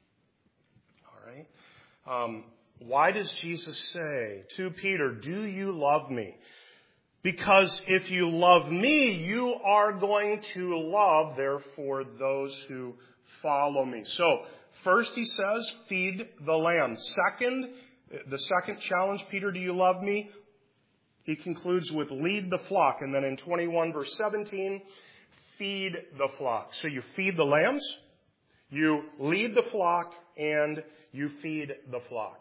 All right? Um, why does Jesus say to Peter, do you love me? Because if you love me, you are going to love, therefore, those who follow me. So, first he says, feed the lamb. Second, the second challenge, Peter, do you love me? He concludes with lead the flock. And then in twenty-one verse seventeen, feed the flock. So you feed the lambs, you lead the flock, and you feed the flock.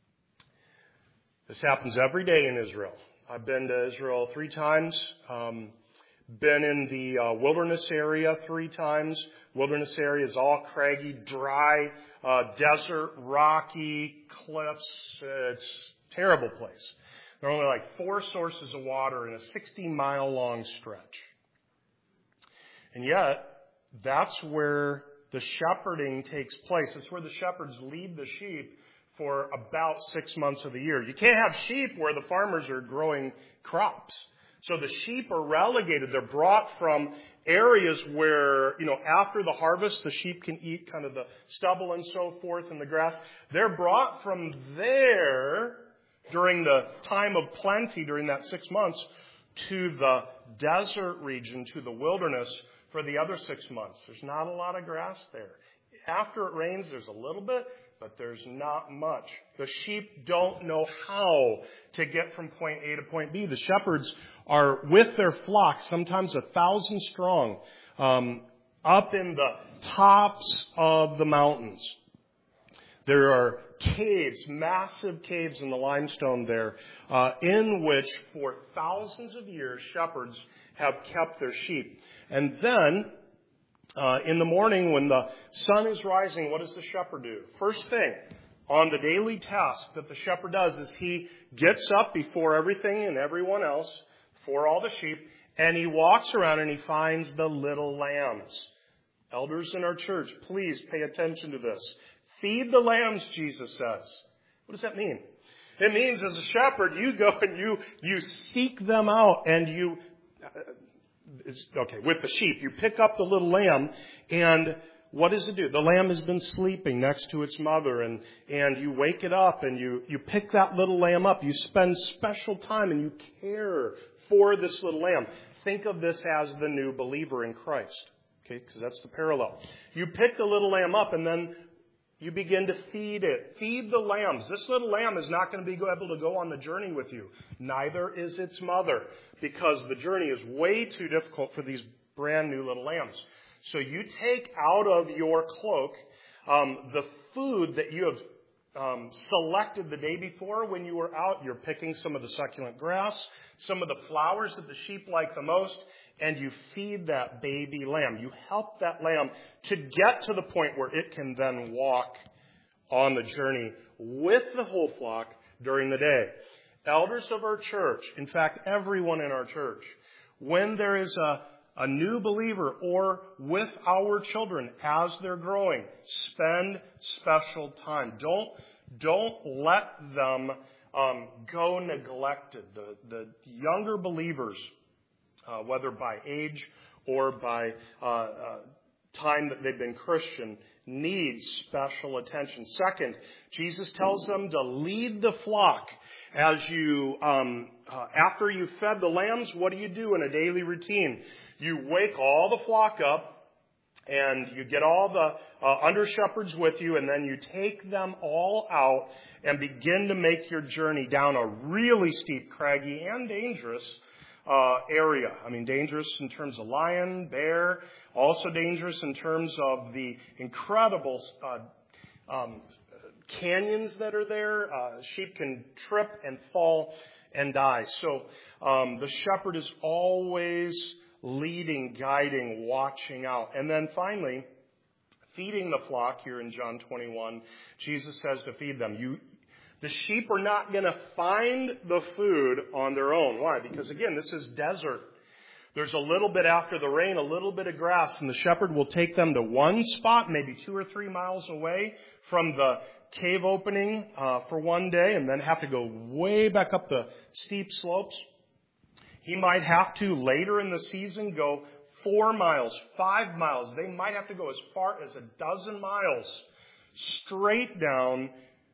This happens every day in Israel. I've been to Israel three times, um, been in the uh, wilderness area three times. Wilderness area is all craggy, dry, uh, desert, rocky, cliffs. It's a terrible place. There are only like four sources of water in a sixty mile long stretch. And yet, that's where the shepherding takes place. It's where the shepherds lead the sheep for about six months of the year. You can't have sheep where the farmers are growing crops. So the sheep are relegated. They're brought from areas where, you know, after the harvest, the sheep can eat kind of the stubble and so forth and the grass. They're brought from there during the time of plenty, during that six months, to the desert region, to the wilderness for the other six months. There's not a lot of grass there. After it rains, there's a little bit, but there's not much. The sheep don't know how to get from point A to point B. The shepherds are with their flocks, sometimes a thousand strong, um, up in the tops of the mountains. There are caves, massive caves in the limestone there, uh, in which for thousands of years shepherds have kept their sheep. And then, uh, in the morning when the sun is rising, what does the shepherd do? First thing on the daily task that the shepherd does is he gets up before everything and everyone else, for all the sheep, and he walks around and he finds the little lambs. Elders in our church, please pay attention to this. Feed the lambs, Jesus says. What does that mean? It means as a shepherd, you go and you you seek them out and you, uh, okay, with the sheep, you pick up the little lamb and what does it do? The lamb has been sleeping next to its mother and, and you wake it up and you, you pick that little lamb up. You spend special time and you care for this little lamb. Think of this as the new believer in Christ. Okay, because that's the parallel. You pick the little lamb up and then you begin to feed it. Feed the lambs. This little lamb is not going to be able to go on the journey with you. Neither is its mother, because the journey is way too difficult for these brand new little lambs. So you take out of your cloak um, the food that you have um, selected the day before when you were out. You're picking some of the succulent grass, some of the flowers that the sheep like the most, and you feed that baby lamb. You help that lamb to get to the point where it can then walk on the journey with the whole flock during the day. Elders of our church, in fact, everyone in our church, when there is a, a new believer or with our children as they're growing, spend special time. Don't, don't let them um, go neglected. The, the younger believers, Uh, whether by age or by uh, uh, time that they've been Christian, need special attention. Second, Jesus tells them to lead the flock. As you, um, uh, after you fed the lambs, what do you do in a daily routine? You wake all the flock up, and you get all the uh, under shepherds with you, and then you take them all out and begin to make your journey down a really steep, craggy, and dangerous Uh, area. I mean, dangerous in terms of lion, bear, also dangerous in terms of the incredible uh, um, canyons that are there. Uh, sheep can trip and fall and die. So um, the shepherd is always leading, guiding, watching out. And then finally, feeding the flock here in John twenty-one, Jesus says to feed them. You The sheep are not going to find the food on their own. Why? Because, again, this is desert. There's a little bit after the rain, a little bit of grass, and the shepherd will take them to one spot, maybe two or three miles away from the cave opening uh, for one day, and then have to go way back up the steep slopes. He might have to, later in the season, go four miles, five miles. They might have to go as far as a dozen miles straight down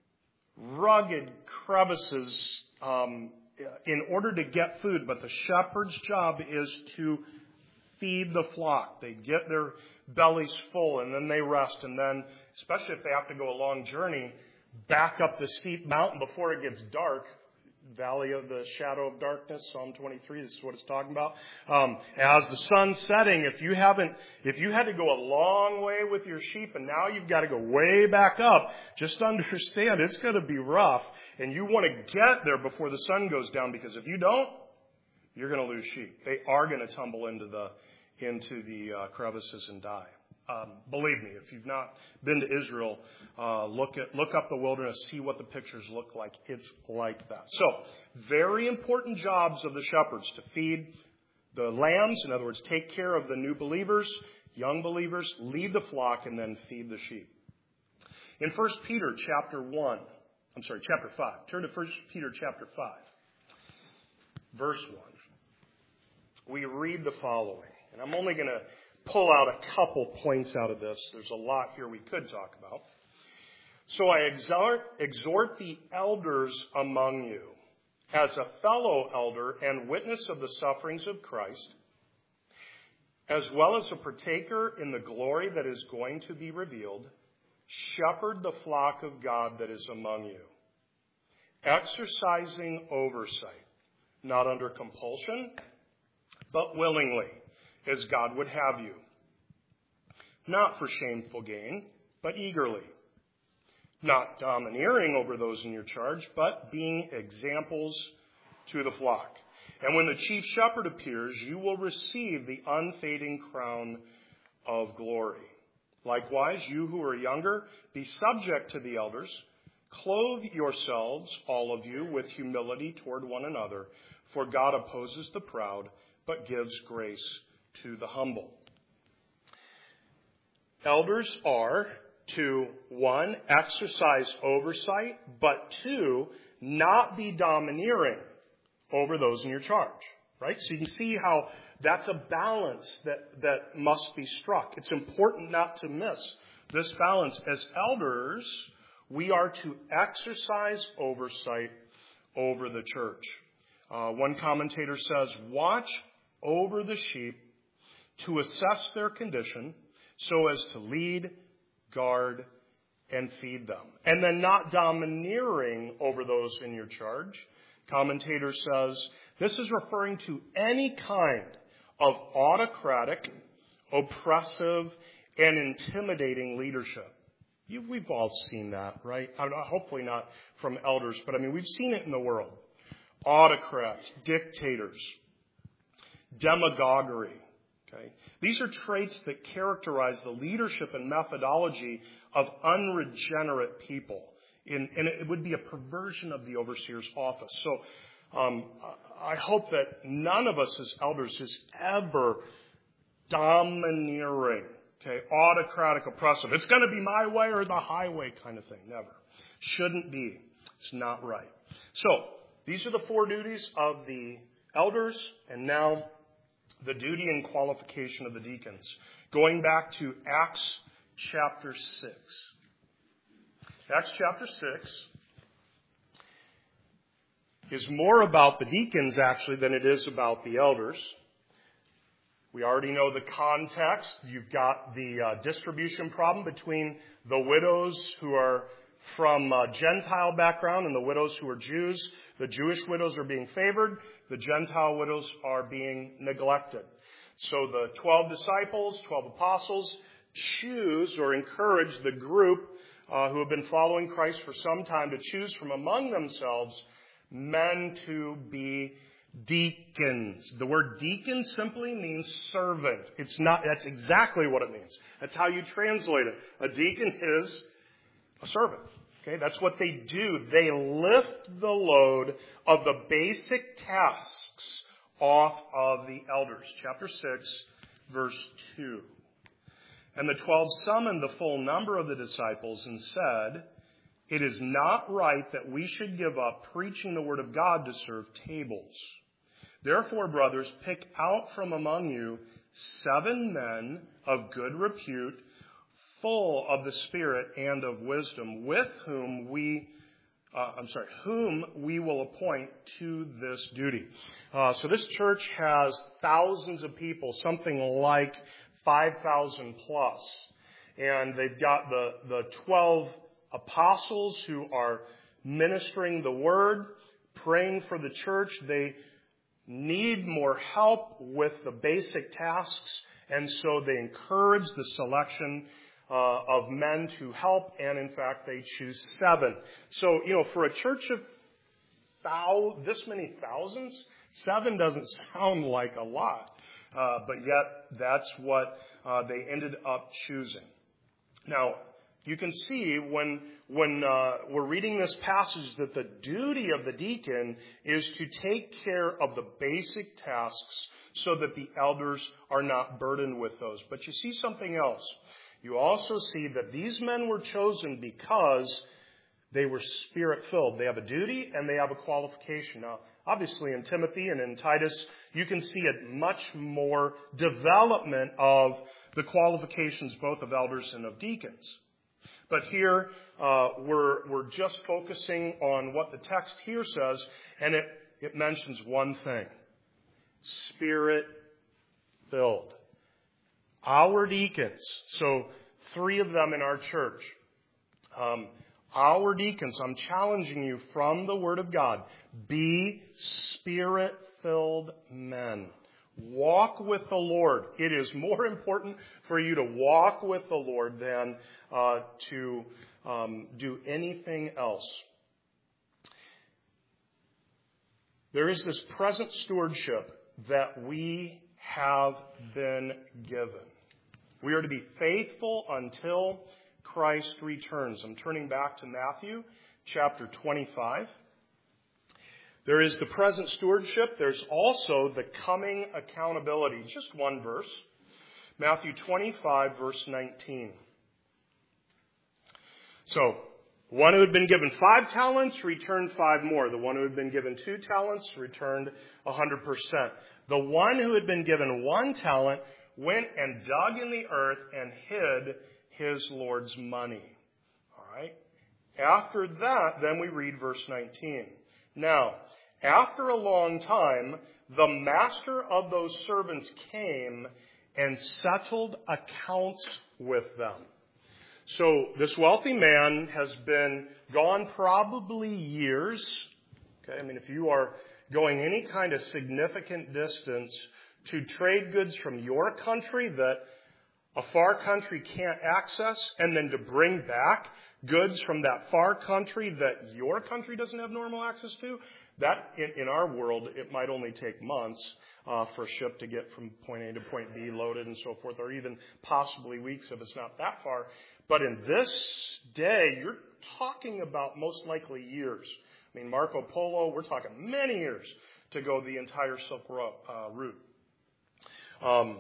rugged crevices um, in order to get food. But the shepherd's job is to feed the flock. They get their bellies full and then they rest. And then, especially if they have to go a long journey, back up the steep mountain before it gets dark. Valley of the shadow of darkness, Psalm twenty-three, this is what it's talking about. Um, as the sun's setting, if you haven't, if you had to go a long way with your sheep and now you've got to go way back up, just understand it's going to be rough and you want to get there before the sun goes down, because if you don't, you're going to lose sheep. They are going to tumble into the, into the uh, crevices and die. Um, believe me, if you've not been to Israel, uh, look at look up the wilderness, see what the pictures look like. It's like that. So, very important jobs of the shepherds: to feed the lambs, in other words, take care of the new believers, young believers, lead the flock, and then feed the sheep. In First Peter chapter one, I'm sorry, chapter five. Turn to First Peter chapter five, verse one. We read the following, and I'm only going to pull out a couple points out of this. There's a lot here we could talk about. So I exhort, exhort the elders among you, as a fellow elder and witness of the sufferings of Christ, as well as a partaker in the glory that is going to be revealed, shepherd the flock of God that is among you, exercising oversight, not under compulsion, but willingly, as God would have you. Not for shameful gain, but eagerly. Not domineering over those in your charge, but being examples to the flock. And when the chief shepherd appears, you will receive the unfading crown of glory. Likewise, you who are younger, be subject to the elders. Clothe yourselves, all of you, with humility toward one another, for God opposes the proud, but gives grace to the humble. Elders are to, one, exercise oversight, but two, not be domineering over those in your charge. Right? So you can see how that's a balance that, that must be struck. It's important not to miss this balance. As elders, we are to exercise oversight over the church. Uh, one commentator says, watch over the sheep to assess their condition so as to lead, guard, and feed them. And then not domineering over those in your charge. Commentator says, this is referring to any kind of autocratic, oppressive, and intimidating leadership. You, we've all seen that, right? Hopefully not from elders, but I mean, we've seen it in the world. Autocrats, dictators, demagoguery. Okay? These are traits that characterize the leadership and methodology of unregenerate people. In, and it would be a perversion of the overseer's office. So um, I hope that none of us as elders is ever domineering, okay, autocratic, oppressive. It's going to be my way or the highway kind of thing. Never. Shouldn't be. It's not right. So these are the four duties of the elders, and now the duty and qualification of the deacons. Going back to Acts chapter six. Acts chapter six is more about the deacons, actually, than it is about the elders. We already know the context. You've got the uh, distribution problem between the widows who are from uh, Gentile background and the widows who are Jews. The Jewish widows are being favored. The Gentile widows are being neglected. So the twelve disciples, twelve apostles, choose or encourage the group uh, who have been following Christ for some time to choose from among themselves men to be deacons. The word deacon simply means servant. It's not, that's exactly what it means. That's how you translate it. A deacon is a servant. Okay, that's what they do. They lift the load of the basic tasks off of the elders. Chapter six, verse two. And the twelve summoned the full number of the disciples and said, it is not right that we should give up preaching the word of God to serve tables. Therefore, brothers, pick out from among you seven men of good repute, full of the Spirit and of wisdom, with whom we, uh, I'm sorry, whom we will appoint to this duty. Uh, so this church has thousands of people, something like five thousand plus. And they've got the, the twelve apostles who are ministering the word, praying for the church. They need more help with the basic tasks, and so they encourage the selection uh, of men to help, and in fact, they choose seven. So, you know, for a church of thou- this many thousands, seven doesn't sound like a lot, uh, but yet that's what uh, they ended up choosing. Now, you can see when when uh, we're reading this passage that the duty of the deacon is to take care of the basic tasks so that the elders are not burdened with those. But you see something else. You also see that these men were chosen because they were Spirit-filled. They have a duty and they have a qualification. Now, obviously in Timothy and in Titus, you can see a much more development of the qualifications both of elders and of deacons. But here, uh, we're, we're just focusing on what the text here says, and it, it mentions one thing. Spirit-filled. Our deacons, so three of them in our church, um, our deacons, I'm challenging you from the Word of God, be Spirit-filled men. Walk with the Lord. It is more important for you to walk with the Lord than uh, to um, do anything else. There is this present stewardship that we have been given. We are to be faithful until Christ returns. I'm turning back to Matthew chapter twenty-five. There is the present stewardship. There's also the coming accountability. Just one verse. Matthew twenty-five, verse nineteen. So, one who had been given five talents returned five more. The one who had been given two talents returned one hundred percent. The one who had been given one talent went and dug in the earth and hid his Lord's money. All right. After that, then we read verse nineteen. Now, after a long time, the master of those servants came and settled accounts with them. So this wealthy man has been gone probably years. Okay, I mean, if you are going any kind of significant distance to trade goods from your country that a far country can't access, and then to bring back goods from that far country that your country doesn't have normal access to, that, in, in our world, it might only take months uh, for a ship to get from point A to point B loaded and so forth, or even possibly weeks if it's not that far. But in this day, you're talking about most likely years. I mean, Marco Polo, we're talking many years to go the entire Silk Road, uh, route. Um,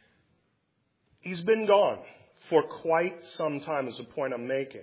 he's been gone for quite some time, is the point I'm making.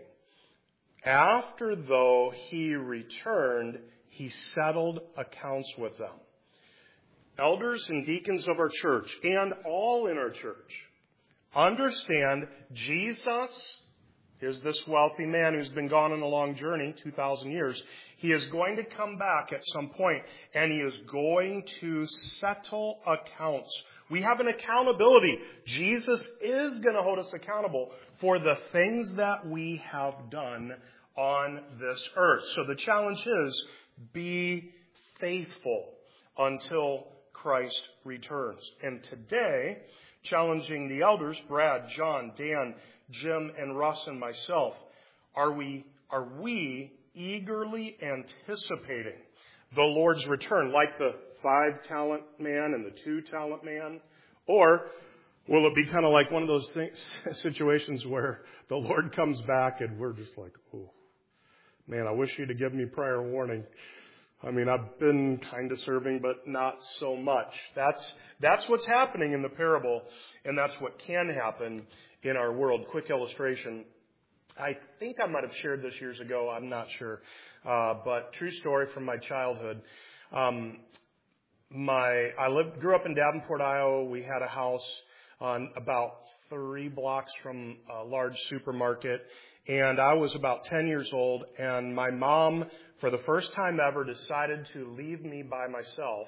After, though, he returned, he settled accounts with them. Elders and deacons of our church, and all in our church, understand Jesus is this wealthy man who's been gone on a long journey, two thousand years. He is going to come back at some point, and he is going to settle accounts. We have an accountability. Jesus is going to hold us accountable for the things that we have done on this earth. So the challenge is, be faithful until Christ returns. And today, challenging the elders, Brad, John, Dan, Jim, and Russ, and myself, are we, are we eagerly anticipating the Lord's return, like the five-talent man and the two-talent man? Or will it be kind of like one of those things, situations where the Lord comes back and we're just like, oh, man, I wish you'd have given me prior warning. I mean, I've been kind of serving, but not so much. That's that's what's happening in the parable, and that's what can happen in our world. Quick illustration. I think I might have shared this years ago. I'm not sure. Uh, but true story from my childhood. Um, my I lived grew up in Davenport, Iowa. We had a house on about three blocks from a large supermarket, and I was about ten years old, and my mom, for the first time ever, decided to leave me by myself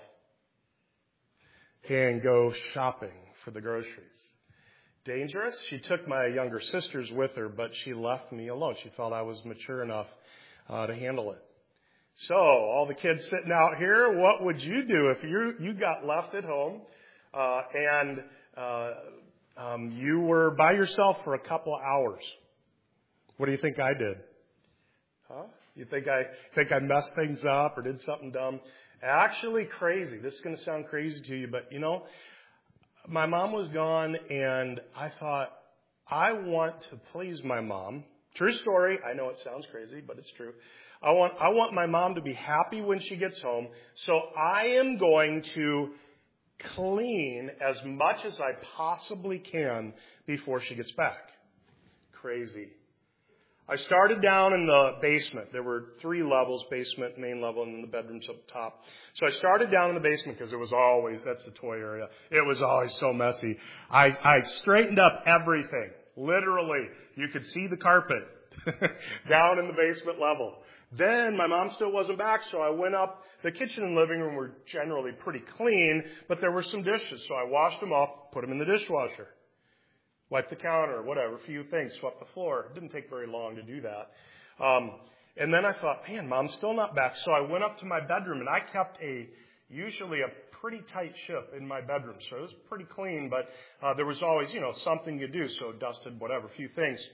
and go shopping for the groceries. Dangerous. She took my younger sisters with her, but she left me alone. She felt I was mature enough uh, to handle it. So, all the kids sitting out here, what would you do if you you got left at home uh, and uh, um, you were by yourself for a couple of hours? What do you think I did? Huh? You think I think I messed things up or did something dumb? Actually, crazy. This is going to sound crazy to you, but you know, my mom was gone, and I thought, I want to please my mom. True story. I know it sounds crazy, but it's true. I want I want my mom to be happy when she gets home, so I am going to clean as much as I possibly can before she gets back. Crazy. I started down in the basement. There were three levels, basement, main level, and then the bedrooms up top. So I started down in the basement because it was always, that's the toy area. It was always so messy. I, I straightened up everything. Literally, you could see the carpet down in the basement level. Then my mom still wasn't back, so I went up. The kitchen and living room were generally pretty clean, but there were some dishes. So I washed them off, put them in the dishwasher. Wiped the counter, whatever, a few things, swept the floor. It didn't take very long to do that. Um, and then I thought, man, Mom's still not back. So I went up to my bedroom, and I kept a usually a pretty tight ship in my bedroom. So it was pretty clean, but uh, there was always, you know, something to do. So dusted, whatever, a few things.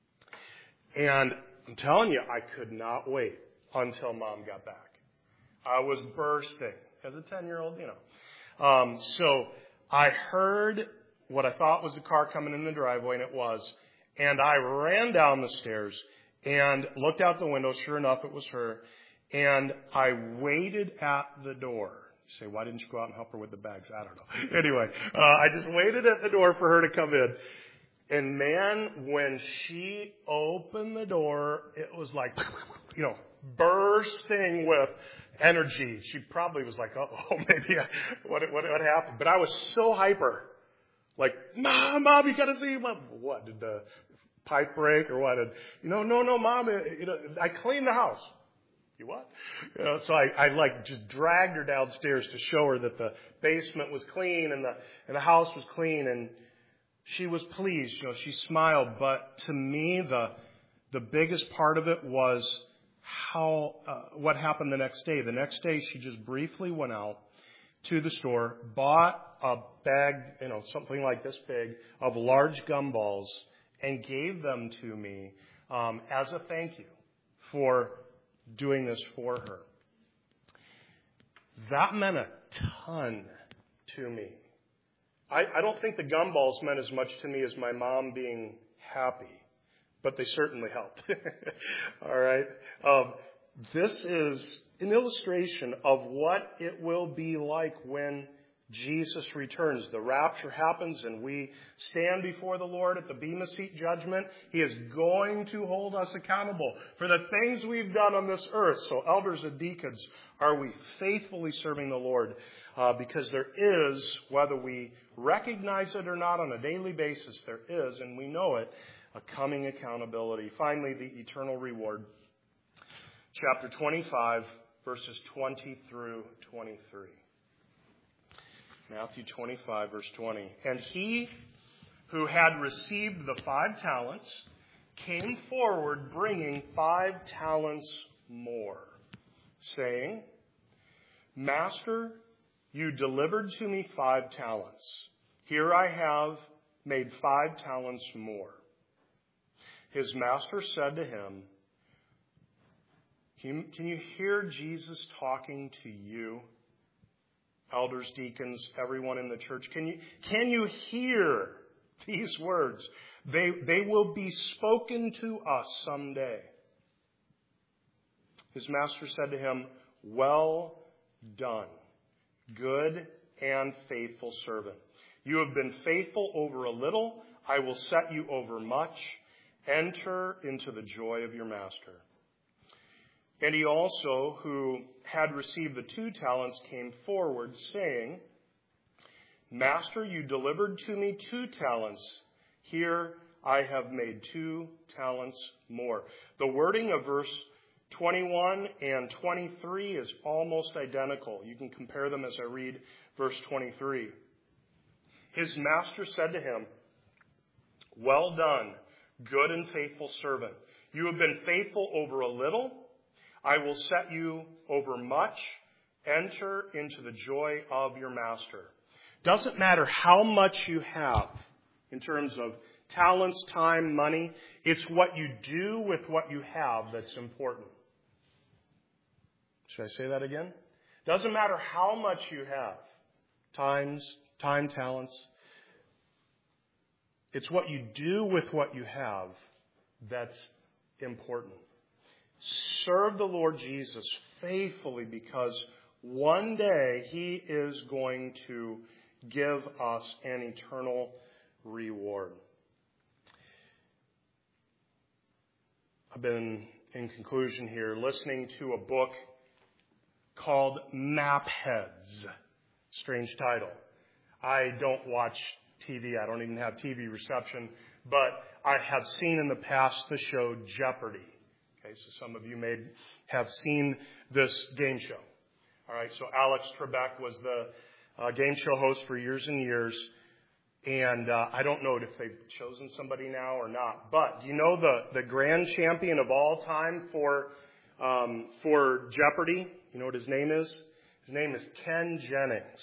And I'm telling you, I could not wait until Mom got back. I was bursting as a ten-year-old, you know. Um, so I heard what I thought was a car coming in the driveway, and it was. And I ran down the stairs and looked out the window. Sure enough, it was her. And I waited at the door. You say, why didn't you go out and help her with the bags? I don't know. Anyway, uh, I just waited at the door for her to come in. And man, when she opened the door, it was like, you know, bursting with energy. She probably was like, oh, maybe I, what, what, what happened? But I was so hyper. Like, Mom, Mom, you got to see, Mom. What, did the pipe break or what? Did, you know, no, no, Mom, you know, I cleaned the house. You what? You know, so I, I like just dragged her downstairs to show her that the basement was clean and the, and the house was clean, and she was pleased. You know, she smiled. But to me, the, the biggest part of it was how, uh, what happened the next day. The next day, she just briefly went out to the store, bought a bag, you know, something like this big, of large gumballs, and gave them to me um, as a thank you for doing this for her. That meant a ton to me. I, I don't think the gumballs meant as much to me as my mom being happy, but they certainly helped. All right? Um, this is an illustration of what it will be like when Jesus returns. The rapture happens and we stand before the Lord at the Bema Seat judgment. He is going to hold us accountable for the things we've done on this earth. So elders and deacons, are we faithfully serving the Lord? Uh, because there is, whether we recognize it or not on a daily basis, there is, and we know it, a coming accountability. Finally, the eternal reward. Chapter twenty-five, verses twenty through twenty-three. Matthew twenty-five, verse twenty. And he who had received the five talents came forward bringing five talents more, saying, Master, you delivered to me five talents. Here I have made five talents more. His master said to him, Can you, can you hear Jesus talking to you? Elders, deacons, everyone in the church, can you can you hear these words? They they will be spoken to us someday. His master said to him, Well done, good and faithful servant. You have been faithful over a little. I will set you over much. Enter into the joy of your master. And he also, who had received the two talents, came forward, saying, Master, you delivered to me two talents. Here I have made two talents more. The wording of verse twenty-one and twenty-three is almost identical. You can compare them as I read verse twenty-three. His master said to him, Well done, good and faithful servant. You have been faithful over a little. I will set you over much. Enter into the joy of your master. Doesn't matter how much you have in terms of talents, time, money. It's what you do with what you have that's important. Should I say that again? Doesn't matter how much you have. Times, time, talents. It's what you do with what you have that's important. Serve the Lord Jesus faithfully, because one day He is going to give us an eternal reward. I've been, in conclusion here, listening to a book called Mapheads. Strange title. I don't watch T V. I don't even have T V reception. But I have seen in the past the show Jeopardy. Okay, so some of you may have seen this game show. All right, so Alex Trebek was the uh, game show host for years and years. And uh, I don't know if they've chosen somebody now or not. But do you know the, the grand champion of all time for um, for Jeopardy? You know what his name is? His name is Ken Jennings.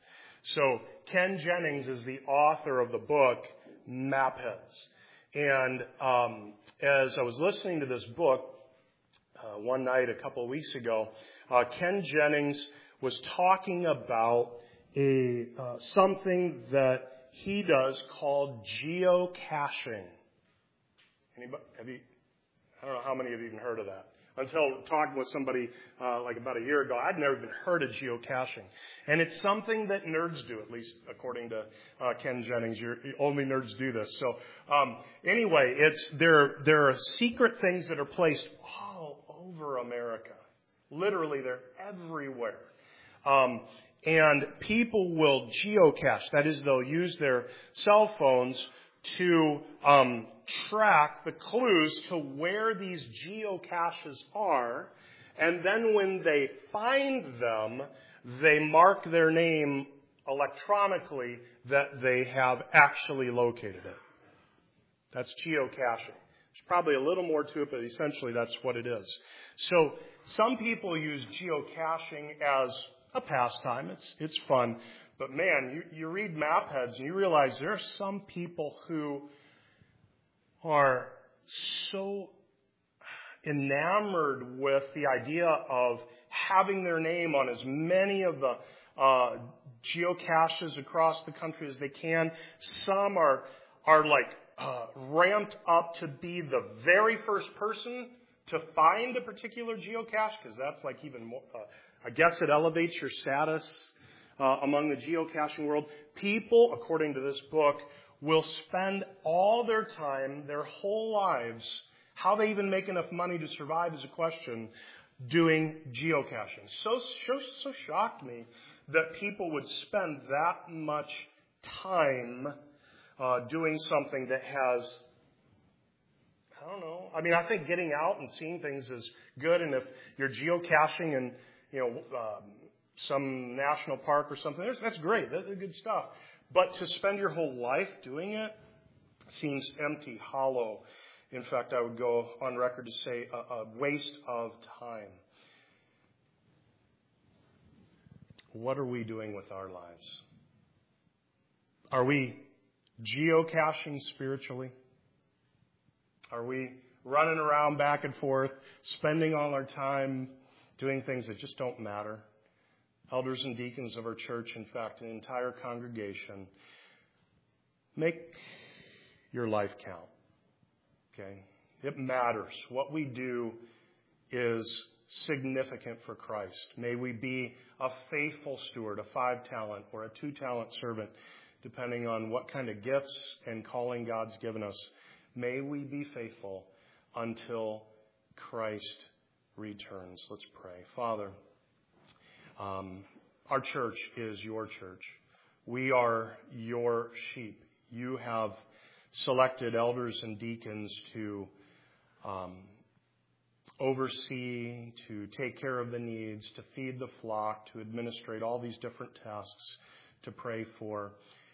So Ken Jennings is the author of the book Mapheads. And um, as I was listening to this book uh, one night a couple of weeks ago, uh, Ken Jennings was talking about a uh, something that he does called geocaching. Anybody, have you, I don't know how many of you have even heard of that. Until talking with somebody uh, like about a year ago, I'd never even heard of geocaching. And it's something that nerds do, at least according to uh, Ken Jennings. You're, only nerds do this. So um, anyway, it's there. There are secret things that are placed all over America. Literally, they're everywhere. Um, and people will geocache. That is, they'll use their cell phones to um, track the clues to where these geocaches are. And then when they find them, they mark their name electronically that they have actually located it. That's geocaching. There's probably a little more to it, but essentially that's what it is. So some people use geocaching as a pastime. It's it's fun. But man, you, you read Mapheads and you realize there are some people who are so enamored with the idea of having their name on as many of the uh, geocaches across the country as they can. Some are are like uh, ramped up to be the very first person to find a particular geocache, because that's like even more, uh, I guess it elevates your status uh, among the geocaching world. People, according to this book, will spend all their time, their whole lives, how they even make enough money to survive is a question, doing geocaching. So, so, so shocked me that people would spend that much time uh, doing something that has, I don't know. I mean, I think getting out and seeing things is good. And if you're geocaching in, you know, um, some national park or something, that's great. That's good stuff. But to spend your whole life doing it seems empty, hollow. In fact, I would go on record to say a, a waste of time. What are we doing with our lives? Are we geocaching spiritually? Are we running around back and forth, spending all our time doing things that just don't matter? Elders and deacons of our church, in fact, the entire congregation, make your life count. Okay? It matters. What we do is significant for Christ. May we be a faithful steward, a five-talent or a two-talent servant, depending on what kind of gifts and calling God's given us. May we be faithful until Christ returns. Let's pray. Father, um, our church is your church. We are your sheep. You have selected elders and deacons to um, oversee, to take care of the needs, to feed the flock, to administrate all these different tasks, to pray for.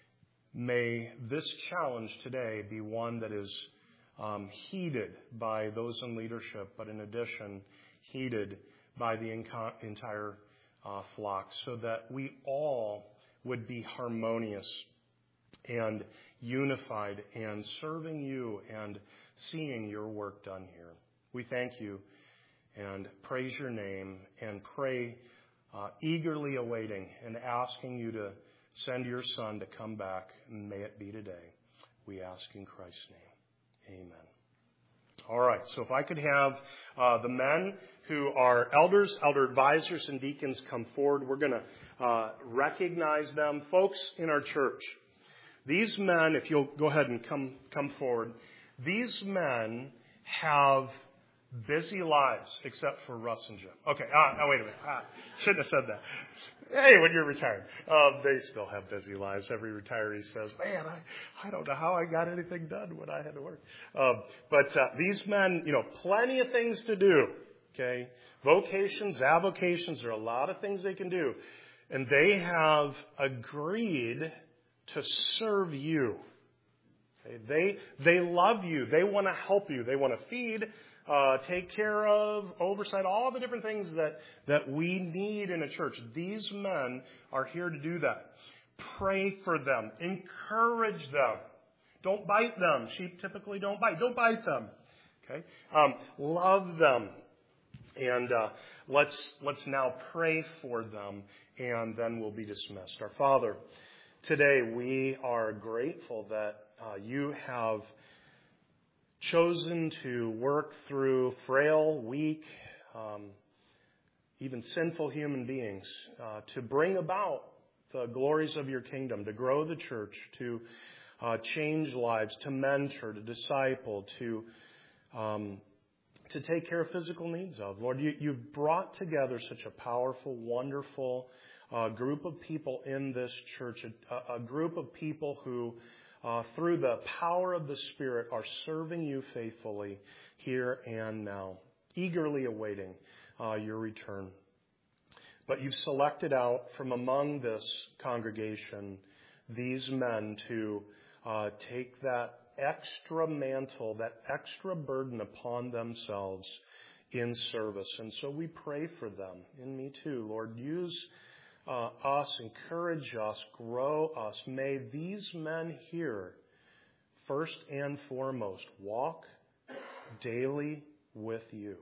May this challenge today be one that is um, heeded by those in leadership, but in addition, heeded by the inco- entire uh, flock, so that we all would be harmonious and unified and serving you and seeing your work done here. We thank you and praise your name and pray, uh, eagerly awaiting and asking you to send your Son to come back, and may it be today. We ask in Christ's name. Amen. All right, so if I could have uh, the men who are elders, elder advisors, and deacons come forward, we're going to uh, recognize them. Folks in our church, these men, if you'll go ahead and come come forward, these men have busy lives, except for Russ and Jim. Okay, ah, oh, wait a minute. Ah, shouldn't have said that. Hey, when you're retired, uh, they still have busy lives. Every retiree says, man, I, I don't know how I got anything done when I had to work. Um, but uh, these men, you know, plenty of things to do, okay? Vocations, avocations, there are a lot of things they can do. And they have agreed to serve you. Okay? They, they love you. They want to help you. They want to feed, Uh, take care of, oversight, all the different things that, that we need in a church. These men are here to do that. Pray for them. Encourage them. Don't bite them. Sheep typically don't bite. Don't bite them. Okay? Um, love them. And uh, let's let's now pray for them, and then we'll be dismissed. Our Father, today we are grateful that uh, you have chosen to work through frail, weak, um, even sinful human beings uh, to bring about the glories of your kingdom, to grow the church, to uh, change lives, to mentor, to disciple, to um, to take care of physical needs of. Lord, you, you've brought together such a powerful, wonderful uh, group of people in this church, a, a group of people who Uh, through the power of the Spirit, are serving you faithfully here and now, eagerly awaiting uh, your return. But you've selected out from among this congregation these men to uh, take that extra mantle, that extra burden upon themselves in service. And so we pray for them, and me too. Lord, use Uh, us, encourage us, grow us. May these men here, first and foremost, walk daily with you.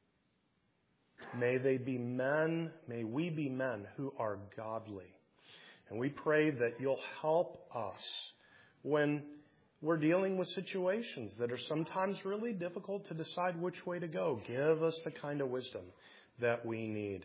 May they be men, may we be men who are godly. And we pray that you'll help us when we're dealing with situations that are sometimes really difficult to decide which way to go. Give us the kind of wisdom that we need.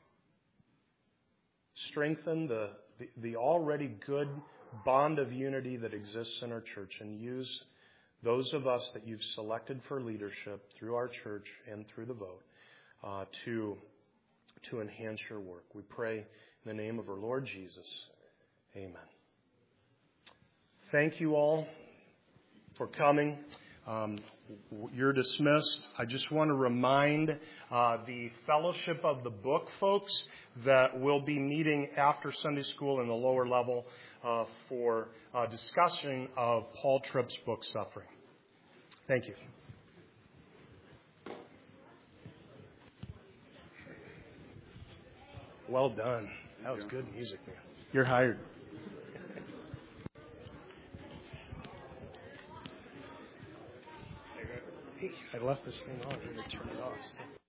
Strengthen the, the, the already good bond of unity that exists in our church, and use those of us that you've selected for leadership through our church and through the vote uh, to, to enhance your work. We pray in the name of our Lord Jesus. Amen. Thank you all for coming. Um, you're dismissed. I just want to remind uh, the Fellowship of the Book folks that we'll be meeting after Sunday school in the lower level uh, for uh, discussion of Paul Tripp's book, Suffering. Thank you. Well done. That was good music, man. You're hired. Hey, I left this thing on. I need to turn it off. So.